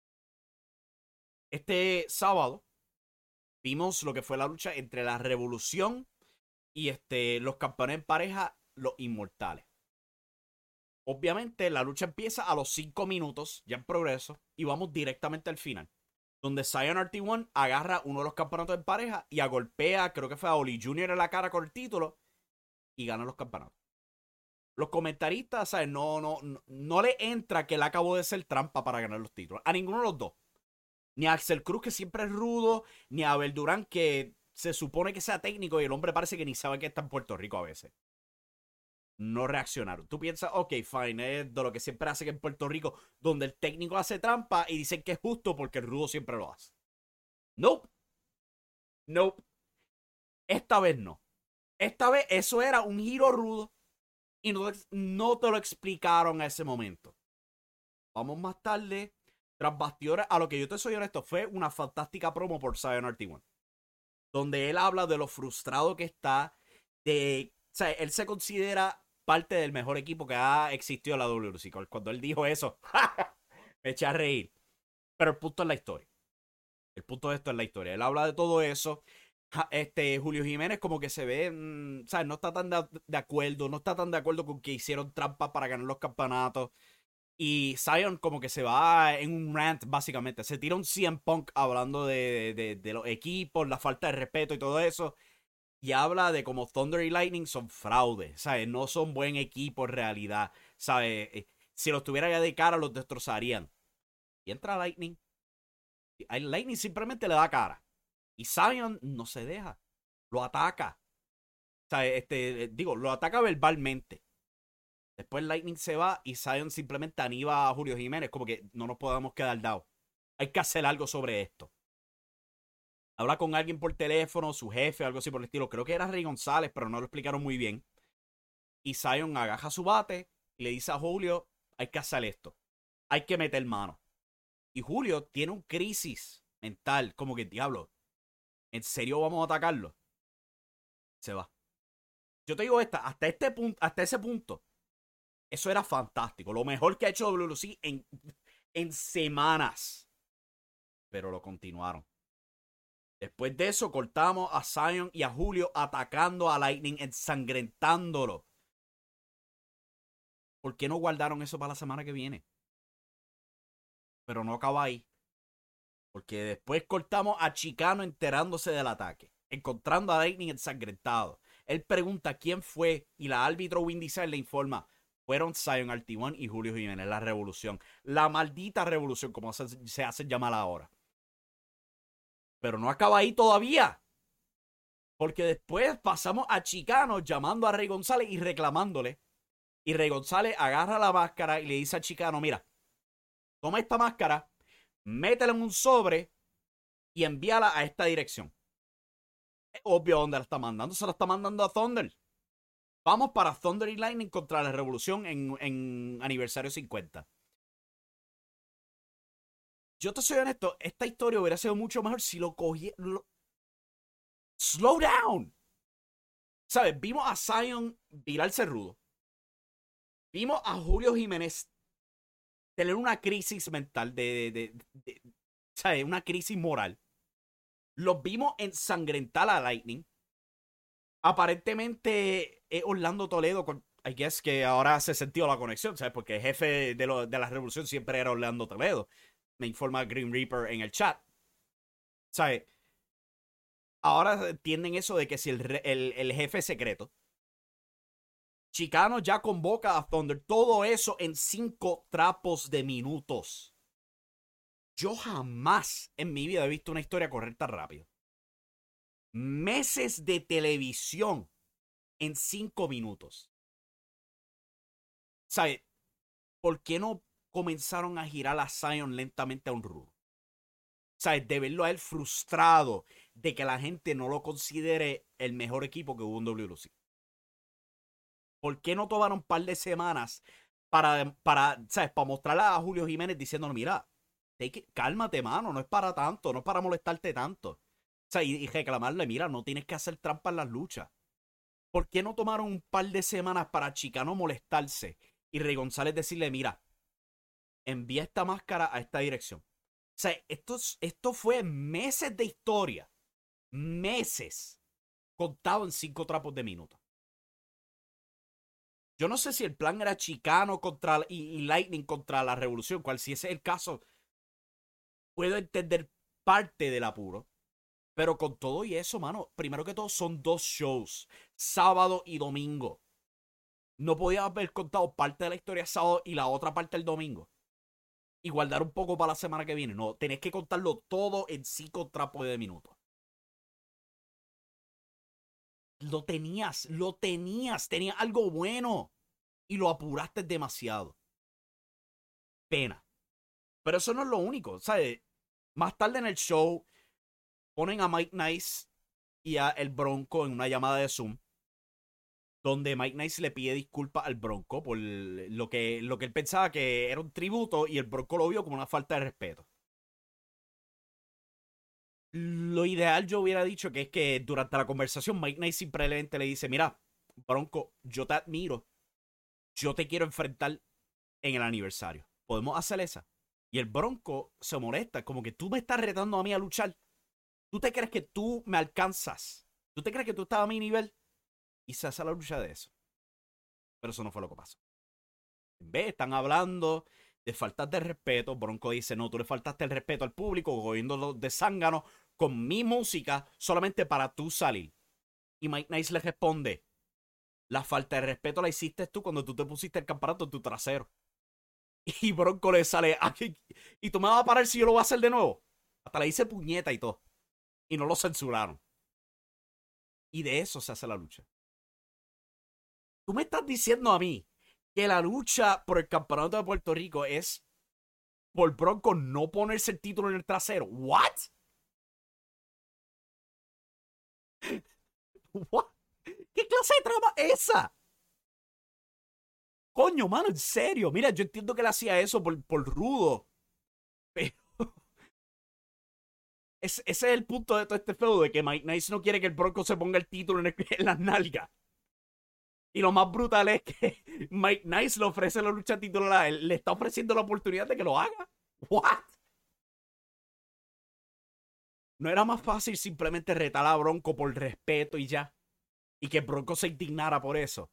Speaker 4: Este sábado vimos lo que fue la lucha entre la Revolución y este, los campeones en pareja, los Inmortales. Obviamente la lucha empieza a los cinco minutos, ya en progreso, y vamos directamente al final. Donde Zion R T uno agarra uno de los campeonatos en pareja y agolpea, creo que fue a Oli junior en la cara con el título, y gana los campeonatos. Los comentaristas, ¿sabes? No, no, no, no le entra que él acabó de ser trampa para ganar los títulos. A ninguno de los dos. Ni a Axel Cruz, que siempre es rudo, ni a Abel Durán, que se supone que sea técnico y el hombre parece que ni sabe que está en Puerto Rico a veces. no reaccionaron. Tú piensas, ok, fine, es de lo que siempre hacen en Puerto Rico, donde el técnico hace trampa y dicen que es justo porque el rudo siempre lo hace. Nope. Nope. Esta vez no. Esta vez eso era un giro rudo y no, no te lo explicaron a ese momento. Vamos más tarde, tras bastidores, a lo que yo te soy honesto, fue una fantástica promo por Zion R T uno. Donde él habla de lo frustrado que está, de, o sea, él se considera parte del mejor equipo que ha existido en la W W C. Cuando él dijo eso, me eché a reír. Pero el punto es la historia. El punto de esto es la historia. Él habla de todo eso. Este, Julio Jiménez como que se ve, mmm, ¿sabes? No está tan de, de acuerdo, no está tan de acuerdo con que hicieron trampas para ganar los campeonatos. Y Zion como que se va en un rant, básicamente. Se tira un C M Punk hablando de, de, de los equipos, la falta de respeto y todo eso. Y habla de cómo Thunder y Lightning son fraudes, ¿sabes? No son buen equipo en realidad, ¿sabes? Si los tuviera ya de cara, los destrozarían. Y entra Lightning. Lightning simplemente le da cara. Y Zion no se deja. Lo ataca. O sea, este, digo, lo ataca verbalmente. Después Lightning se va y Zion simplemente anima a Julio Jiménez. Como que no nos podemos quedar dados. Hay que hacer algo sobre esto. Habla con alguien por teléfono, su jefe, algo así por el estilo. Creo que era Rey González, pero no lo explicaron muy bien. Y Zion agaja su bate y le dice a Julio, hay que hacer esto. Hay que meter mano. Y Julio tiene un crisis mental. Como que, diablo, ¿en serio vamos a atacarlo? Se va. Yo te digo esta, hasta este punto, hasta ese punto, eso era fantástico. Lo mejor que ha hecho W W C en, en semanas. Pero lo continuaron. Después de eso, cortamos a Zion y a Julio atacando a Lightning, ensangrentándolo. ¿Por qué no guardaron eso para la semana que viene? Pero no acaba ahí. Porque después cortamos a Chicano enterándose del ataque, encontrando a Lightning ensangrentado. Él pregunta quién fue y la árbitro Windy Cell le informa. Fueron Zion R T uno y Julio Jiménez, la revolución. La maldita revolución, como se, se hace llamar ahora. Pero no acaba ahí todavía. Porque después pasamos a Chicano llamando a Rey González y reclamándole. Y Rey González agarra la máscara y le dice a Chicano, mira, toma esta máscara, métela en un sobre y envíala a esta dirección. Es obvio dónde la está mandando. Se la está mandando a Thunder. Vamos para Thunder y Lightning contra la Revolución en, en aniversario cincuenta. Yo te soy honesto, esta historia hubiera sido mucho mejor si lo cogí. Lo... Slow down. ¿Sabes? Vimos a Zion virarse rudo. Vimos a Julio Jiménez tener una crisis mental de, de, de, de, ¿sabes? Una crisis moral. Los vimos ensangrentar a Lightning. Aparentemente es Orlando Toledo, con, I guess que ahora hace sentido la conexión, ¿sabes? Porque el jefe de, lo, de la revolución siempre era Orlando Toledo. Me informa Green Reaper en el chat. ¿Sabes? Ahora entienden eso de que si el, el, el jefe es secreto. Chicano ya convoca a Thunder. Todo eso en cinco trapos de minutos. Yo jamás en mi vida he visto una historia correr tan rápido. Meses de televisión en cinco minutos. ¿Sabes? ¿Por qué no comenzaron a girar a Zion lentamente a un rudo? ¿Sabes? De verlo a él frustrado de que la gente no lo considere el mejor equipo que hubo en W W C. ¿Por qué no tomaron un par de semanas para, para, ¿sabes? Para mostrarle a Julio Jiménez diciéndole, mira, take it, cálmate, mano, no es para tanto, no es para molestarte tanto. O sea, y, y reclamarle, mira, no tienes que hacer trampa en las luchas. ¿Por qué no tomaron un par de semanas para Chicano molestarse y Rey González decirle, mira, envía esta máscara a esta dirección? O sea, esto, esto fue meses de historia. Meses. Contado en cinco trapos de minutos. Yo no sé si el plan era Chicano contra y, y Lightning contra la Revolución, cual si ese es el caso, puedo entender parte del apuro. Pero con todo y eso, mano, primero que todo son dos shows, sábado y domingo. No podía haber contado parte de la historia sábado y la otra parte el domingo. Y guardar un poco para la semana que viene. No, tenés que contarlo todo en cinco trapos de minutos. Lo tenías, lo tenías, tenía algo bueno y lo apuraste demasiado. Pena. Pero eso no es lo único, ¿sabes? Más tarde en el show ponen a Mike Nice y a El Bronco en una llamada de Zoom, donde Mike Nice le pide disculpas al Bronco por lo que, lo que él pensaba que era un tributo y el Bronco lo vio como una falta de respeto. Lo ideal yo hubiera dicho que es que durante la conversación Mike Nice simplemente le dice, mira, Bronco, yo te admiro, yo te quiero enfrentar en el aniversario. ¿Podemos hacer esa? Y el Bronco se molesta, como que tú me estás retando a mí a luchar. ¿Tú te crees que tú me alcanzas? ¿Tú te crees que tú estás a mi nivel? Y se hace la lucha de eso. Pero eso no fue lo que pasó. En vez, están hablando de faltas de respeto. Bronco dice, no, tú le faltaste el respeto al público, cogiéndolo de zángano con mi música solamente para tú salir. Y Mike Nice le responde, la falta de respeto la hiciste tú cuando tú te pusiste el campanato en tu trasero. Y Bronco le sale, ay, ¿y tú me vas a parar si yo lo voy a hacer de nuevo? Hasta le hice puñeta y todo. Y no lo censuraron. Y de eso se hace la lucha. Tú me estás diciendo a mí que la lucha por el campeonato de Puerto Rico es por Bronco no ponerse el título en el trasero. ¿What? ¿What? ¿Qué clase de trama es esa? Coño, mano, en serio. Mira, yo entiendo que él hacía eso por, por rudo. Pero es, ese es el punto de todo este feudo, de que Mike Nice no quiere que el Bronco se ponga el título en, el, en las nalgas. Y lo más brutal es que Mike Nice le ofrece la lucha titular a él. Le está ofreciendo la oportunidad de que lo haga. ¿What? ¿No era más fácil simplemente retar a Bronco por respeto y ya? Y que Bronco se indignara por eso.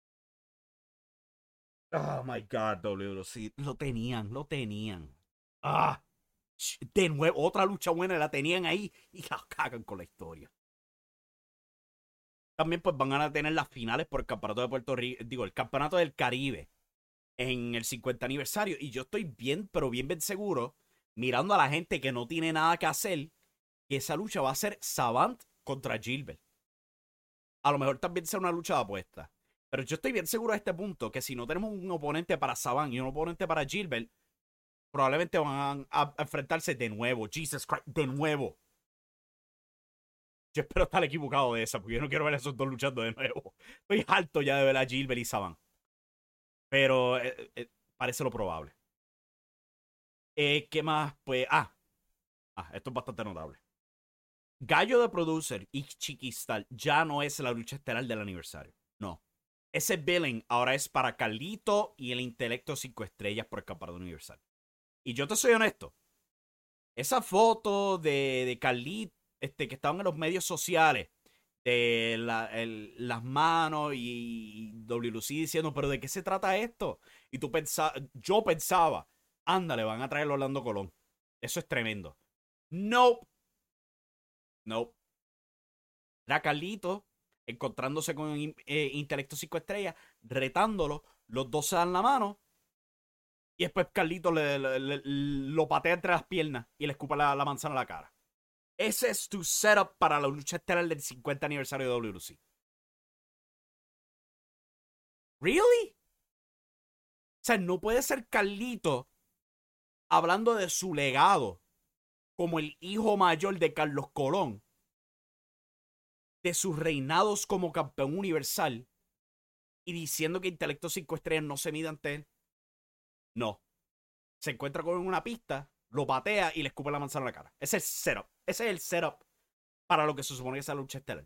Speaker 4: Oh my God, W W C. Lo tenían, lo tenían. Ah, de nuevo, otra lucha buena la tenían ahí y la cagan con la historia. También pues van a tener las finales por el campeonato de Puerto Rico, digo, el campeonato del Caribe en el cincuenta aniversario. Y yo estoy bien, pero bien, bien seguro, mirando a la gente que no tiene nada que hacer, que esa lucha va a ser Savant contra Gilbert. A lo mejor también sea una lucha de apuesta. Pero yo estoy bien seguro a este punto que si no tenemos un oponente para Savant y un oponente para Gilbert, probablemente van a enfrentarse de nuevo. Jesus Christ, de nuevo. Yo espero estar equivocado de esa, porque yo no quiero ver a esos dos luchando de nuevo. Estoy harto ya de ver a Gilbert y Savant. Pero eh, eh, parece lo probable. Eh, ¿Qué más? Pues, ah, ah, esto es bastante notable. Gallo de Producer y Chiquistal ya no es la lucha estelar del aniversario. No. Ese billing ahora es para Carlito y el Intelecto cinco estrellas por el campeonato universal. Y yo te soy honesto. Esa foto de, de Carlito, este, que estaban en los medios sociales, de la, el, las manos y, y W W C diciendo, pero ¿de qué se trata esto? Y tú pensabas, yo pensaba, ándale, van a traer a Orlando Colón. Eso es tremendo. Nope. Nope. Era Carlito encontrándose con eh, Intelecto cinco estrellas, retándolo, los dos se dan la mano y después Carlito le, le, le, lo patea entre las piernas y le escupa la, la manzana a la cara. Ese es tu setup para la lucha estelar del cincuenta aniversario de W W C. ¿Really? O sea, no puede ser Carlito hablando de su legado como el hijo mayor de Carlos Colón, de sus reinados como campeón universal, y diciendo que Intelecto cinco estrellas no se mide ante él. No. Se encuentra con una pista, lo patea y le escupe la manzana a la cara. Ese es el setup. Ese es el setup para lo que se supone que es la lucha estelar.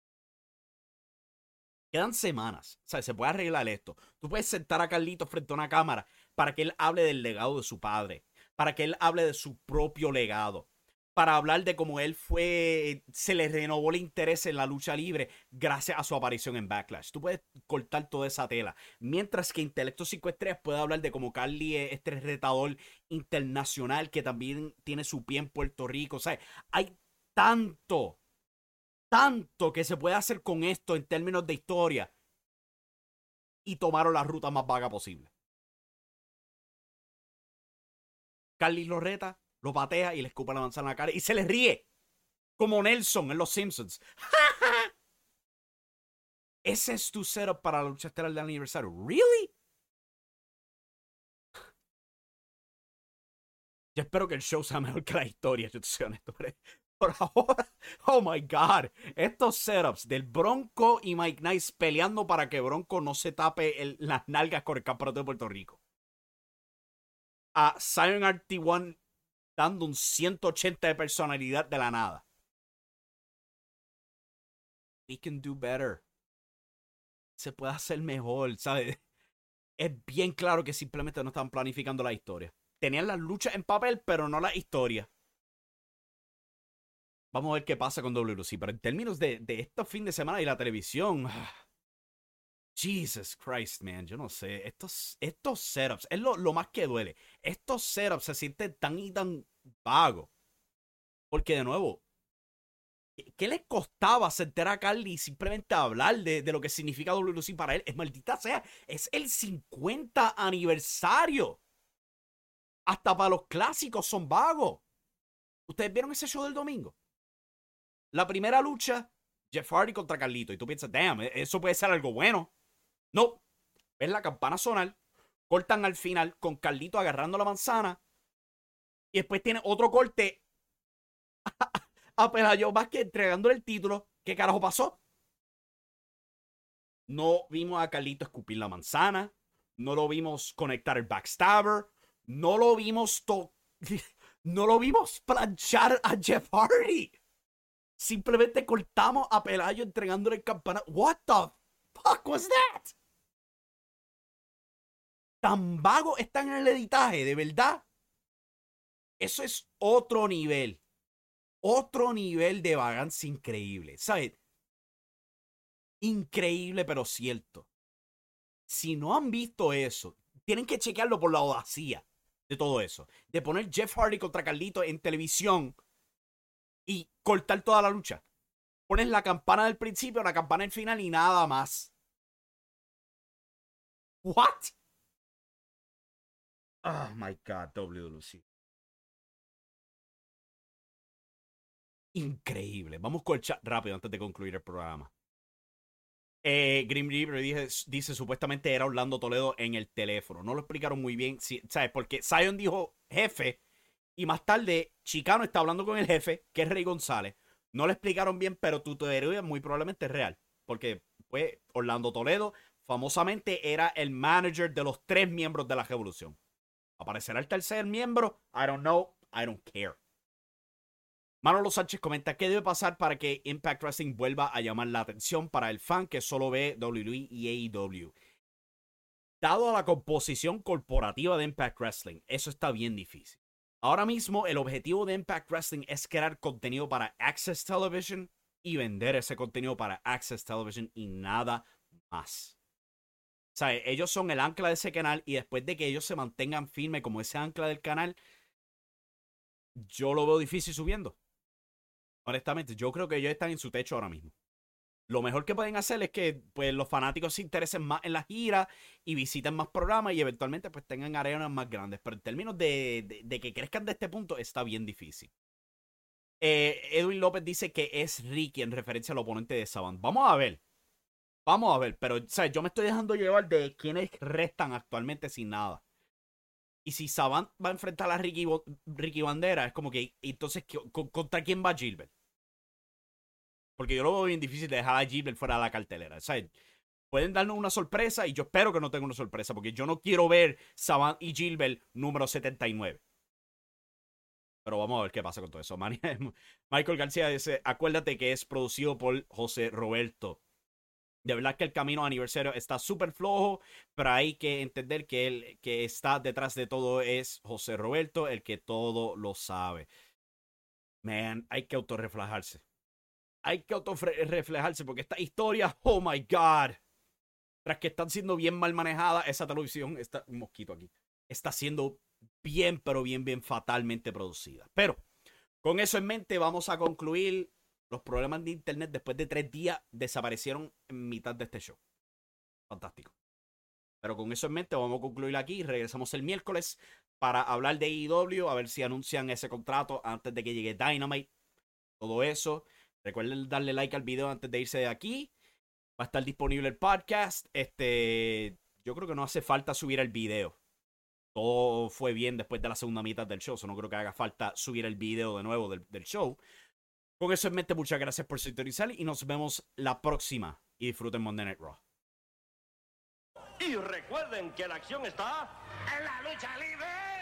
Speaker 4: Quedan semanas. O sea, se puede arreglar esto. Tú puedes sentar a Carlito frente a una cámara para que él hable del legado de su padre, para que él hable de su propio legado, para hablar de cómo él fue, se le renovó el interés en la lucha libre gracias a su aparición en Backlash. Tú puedes cortar toda esa tela. Mientras que Intelecto cinco estrellas puede hablar de cómo Carly es este retador internacional que también tiene su pie en Puerto Rico. O sea, hay tanto, tanto que se puede hacer con esto en términos de historia. Y tomaron la ruta más vaga posible. Carly lo reta, lo patea y le escupa la manzana en la cara y se le ríe. Como Nelson en Los Simpsons. Ese es tu setup para la lucha estelar del aniversario. ¿Really? Yo espero que el show sea mejor que la historia, yo te soy honesto. Por ahora, oh my God. Estos setups del Bronco y Mike Nice peleando para que Bronco no se tape el, las nalgas con el campeonato de Puerto Rico. A Zion R T uno dando un ciento ochenta de personalidad de la nada. We can do better. Se puede hacer mejor, ¿sabes? Es bien claro que simplemente no estaban planificando la historia. Tenían las luchas en papel, pero no la historia. Vamos a ver qué pasa con W C. Pero en términos de, de estos fin de semana y la televisión... Jesus Christ, man. Yo no sé. Estos, estos setups, es lo, lo más que duele. Estos setups se sienten tan y tan vagos. Porque, de nuevo, ¿qué le costaba sentar a Carly y simplemente hablar de, de lo que significa W C para él? Es maldita sea. Es el cincuenta aniversario. Hasta para los clásicos son vagos. ¿Ustedes vieron ese show del domingo? La primera lucha, Jeff Hardy contra Carlito. Y tú piensas, damn, eso puede ser algo bueno. No. Ves la campana sonar. Cortan al final con Carlito agarrando la manzana. Y después tiene otro corte a Pelayo Vázquez entregándole el título. ¿Qué carajo pasó? No vimos a Carlito escupir la manzana. No lo vimos conectar el backstabber. No lo vimos to no lo vimos planchar a Jeff Hardy. Simplemente cortamos a Pelayo entregándole el campana. What the fuck was that? Tan vago están en el editaje, de verdad. Eso es otro nivel. Otro nivel de vagancia increíble. ¿Sabes? Increíble, pero cierto. Si no han visto eso, tienen que chequearlo por la audacia de todo eso. De poner Jeff Hardy contra Carlito en televisión y cortar toda la lucha. Pones la campana del principio, la campana del final y nada más. What? Oh my God, W W C. Increíble. Vamos con el chat rápido antes de concluir el programa. Eh, Grim Reaper dice, dice supuestamente era Orlando Toledo en el teléfono. No lo explicaron muy bien, si, ¿sabes? Porque Zion dijo jefe y más tarde Chicano está hablando con el jefe, que es Rey González. No lo explicaron bien, pero tu teoría muy probablemente es real. Porque pues, Orlando Toledo famosamente era el manager de los tres miembros de la Revolución. ¿Aparecerá el tercer miembro? I don't know. I don't care. Manolo Sánchez comenta: ¿qué debe pasar para que Impact Wrestling vuelva a llamar la atención para el fan que solo ve W W E y A E W? Dado a la composición corporativa de Impact Wrestling, eso está bien difícil. Ahora mismo el objetivo de Impact Wrestling es crear contenido para Access Television y vender ese contenido para Access Television y nada más. O sea, ellos son el ancla de ese canal y después de que ellos se mantengan firmes como ese ancla del canal, yo lo veo difícil subiendo. Honestamente, yo creo que ellos están en su techo ahora mismo. Lo mejor que pueden hacer es que pues, los fanáticos se interesen más en la gira y visiten más programas y eventualmente pues, tengan arenas más grandes. Pero en términos de, de, de que crezcan de este punto, está bien difícil. Eh, Edwin López dice que es Ricky en referencia al oponente de Savant. Vamos a ver. Vamos a ver. Pero o sea, yo me estoy dejando llevar de quienes restan actualmente sin nada. Y si Savant va a enfrentar a Ricky, Ricky Bandera, es como que, entonces, ¿contra quién va Gilbert? Porque yo lo veo bien difícil de dejar a Gilbert fuera de la cartelera. O sea, pueden darnos una sorpresa y yo espero que no tenga una sorpresa porque yo no quiero ver Savant y Gilbert número setenta y nueve. Pero vamos a ver qué pasa con todo eso. Michael García dice: acuérdate que es producido por José Roberto. De verdad que el camino a aniversario está súper flojo, pero hay que entender que el que está detrás de todo es José Roberto, el que todo lo sabe. Man, hay que autorreflejarse. Hay que autorreflejarse porque esta historia, oh my God, tras que están siendo bien mal manejadas, esa televisión, está, un mosquito aquí, está siendo bien, pero bien, bien fatalmente producida. Pero con eso en mente vamos a concluir. Los problemas de internet después de tres días desaparecieron en mitad de este show. Fantástico. Pero con eso en mente vamos a concluir aquí. Regresamos el miércoles para hablar de A E W. A ver si anuncian ese contrato antes de que llegue Dynamite. Todo eso. Recuerden darle like al video antes de irse de aquí. Va a estar disponible el podcast. Este, yo creo que no hace falta subir el video. Todo fue bien después de la segunda mitad del show. So no creo que haga falta subir el video de nuevo del, del show. Con eso en mente, muchas gracias por sintonizar y nos vemos la próxima. Y disfruten Monday Night Raw.
Speaker 7: Y recuerden que la acción está en la lucha libre.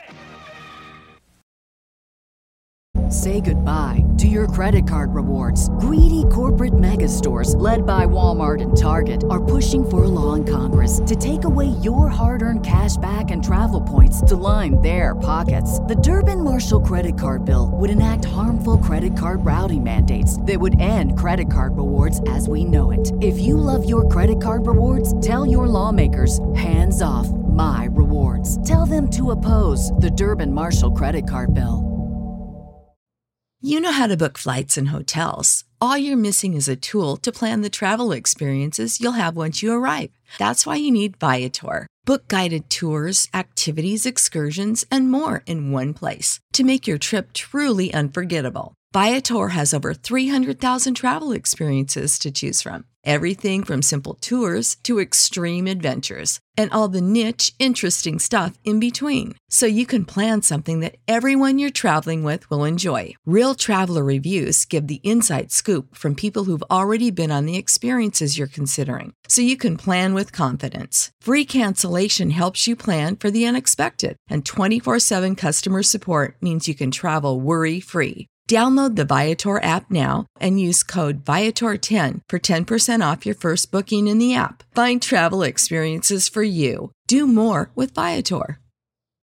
Speaker 1: Say goodbye to your credit card rewards. Greedy corporate mega stores, led by Walmart and Target, are pushing for a law in Congress to take away your hard-earned cash back and travel points to line their pockets. The Durbin-Marshall credit card bill would enact harmful credit card routing mandates that would end credit card rewards as we know it. If you love your credit card rewards, tell your lawmakers, hands off my rewards. Tell them to oppose the Durbin-Marshall credit card bill.
Speaker 8: You know how to book flights and hotels. All you're missing is a tool to plan the travel experiences you'll have once you arrive. That's why you need Viator. Book guided tours, activities, excursions, and more in one place to make your trip truly unforgettable. Viator has over three hundred thousand travel experiences to choose from. Everything from simple tours to extreme adventures and all the niche, interesting stuff in between. So you can plan something that everyone you're traveling with will enjoy. Real traveler reviews give the inside scoop from people who've already been on the experiences you're considering. So you can plan with confidence. Free cancellation helps you plan for the unexpected. And twenty-four seven customer support means you can travel worry-free. Download the Viator app now and use code Viator ten for ten percent off your first booking in the app. Find travel experiences for you. Do more with Viator.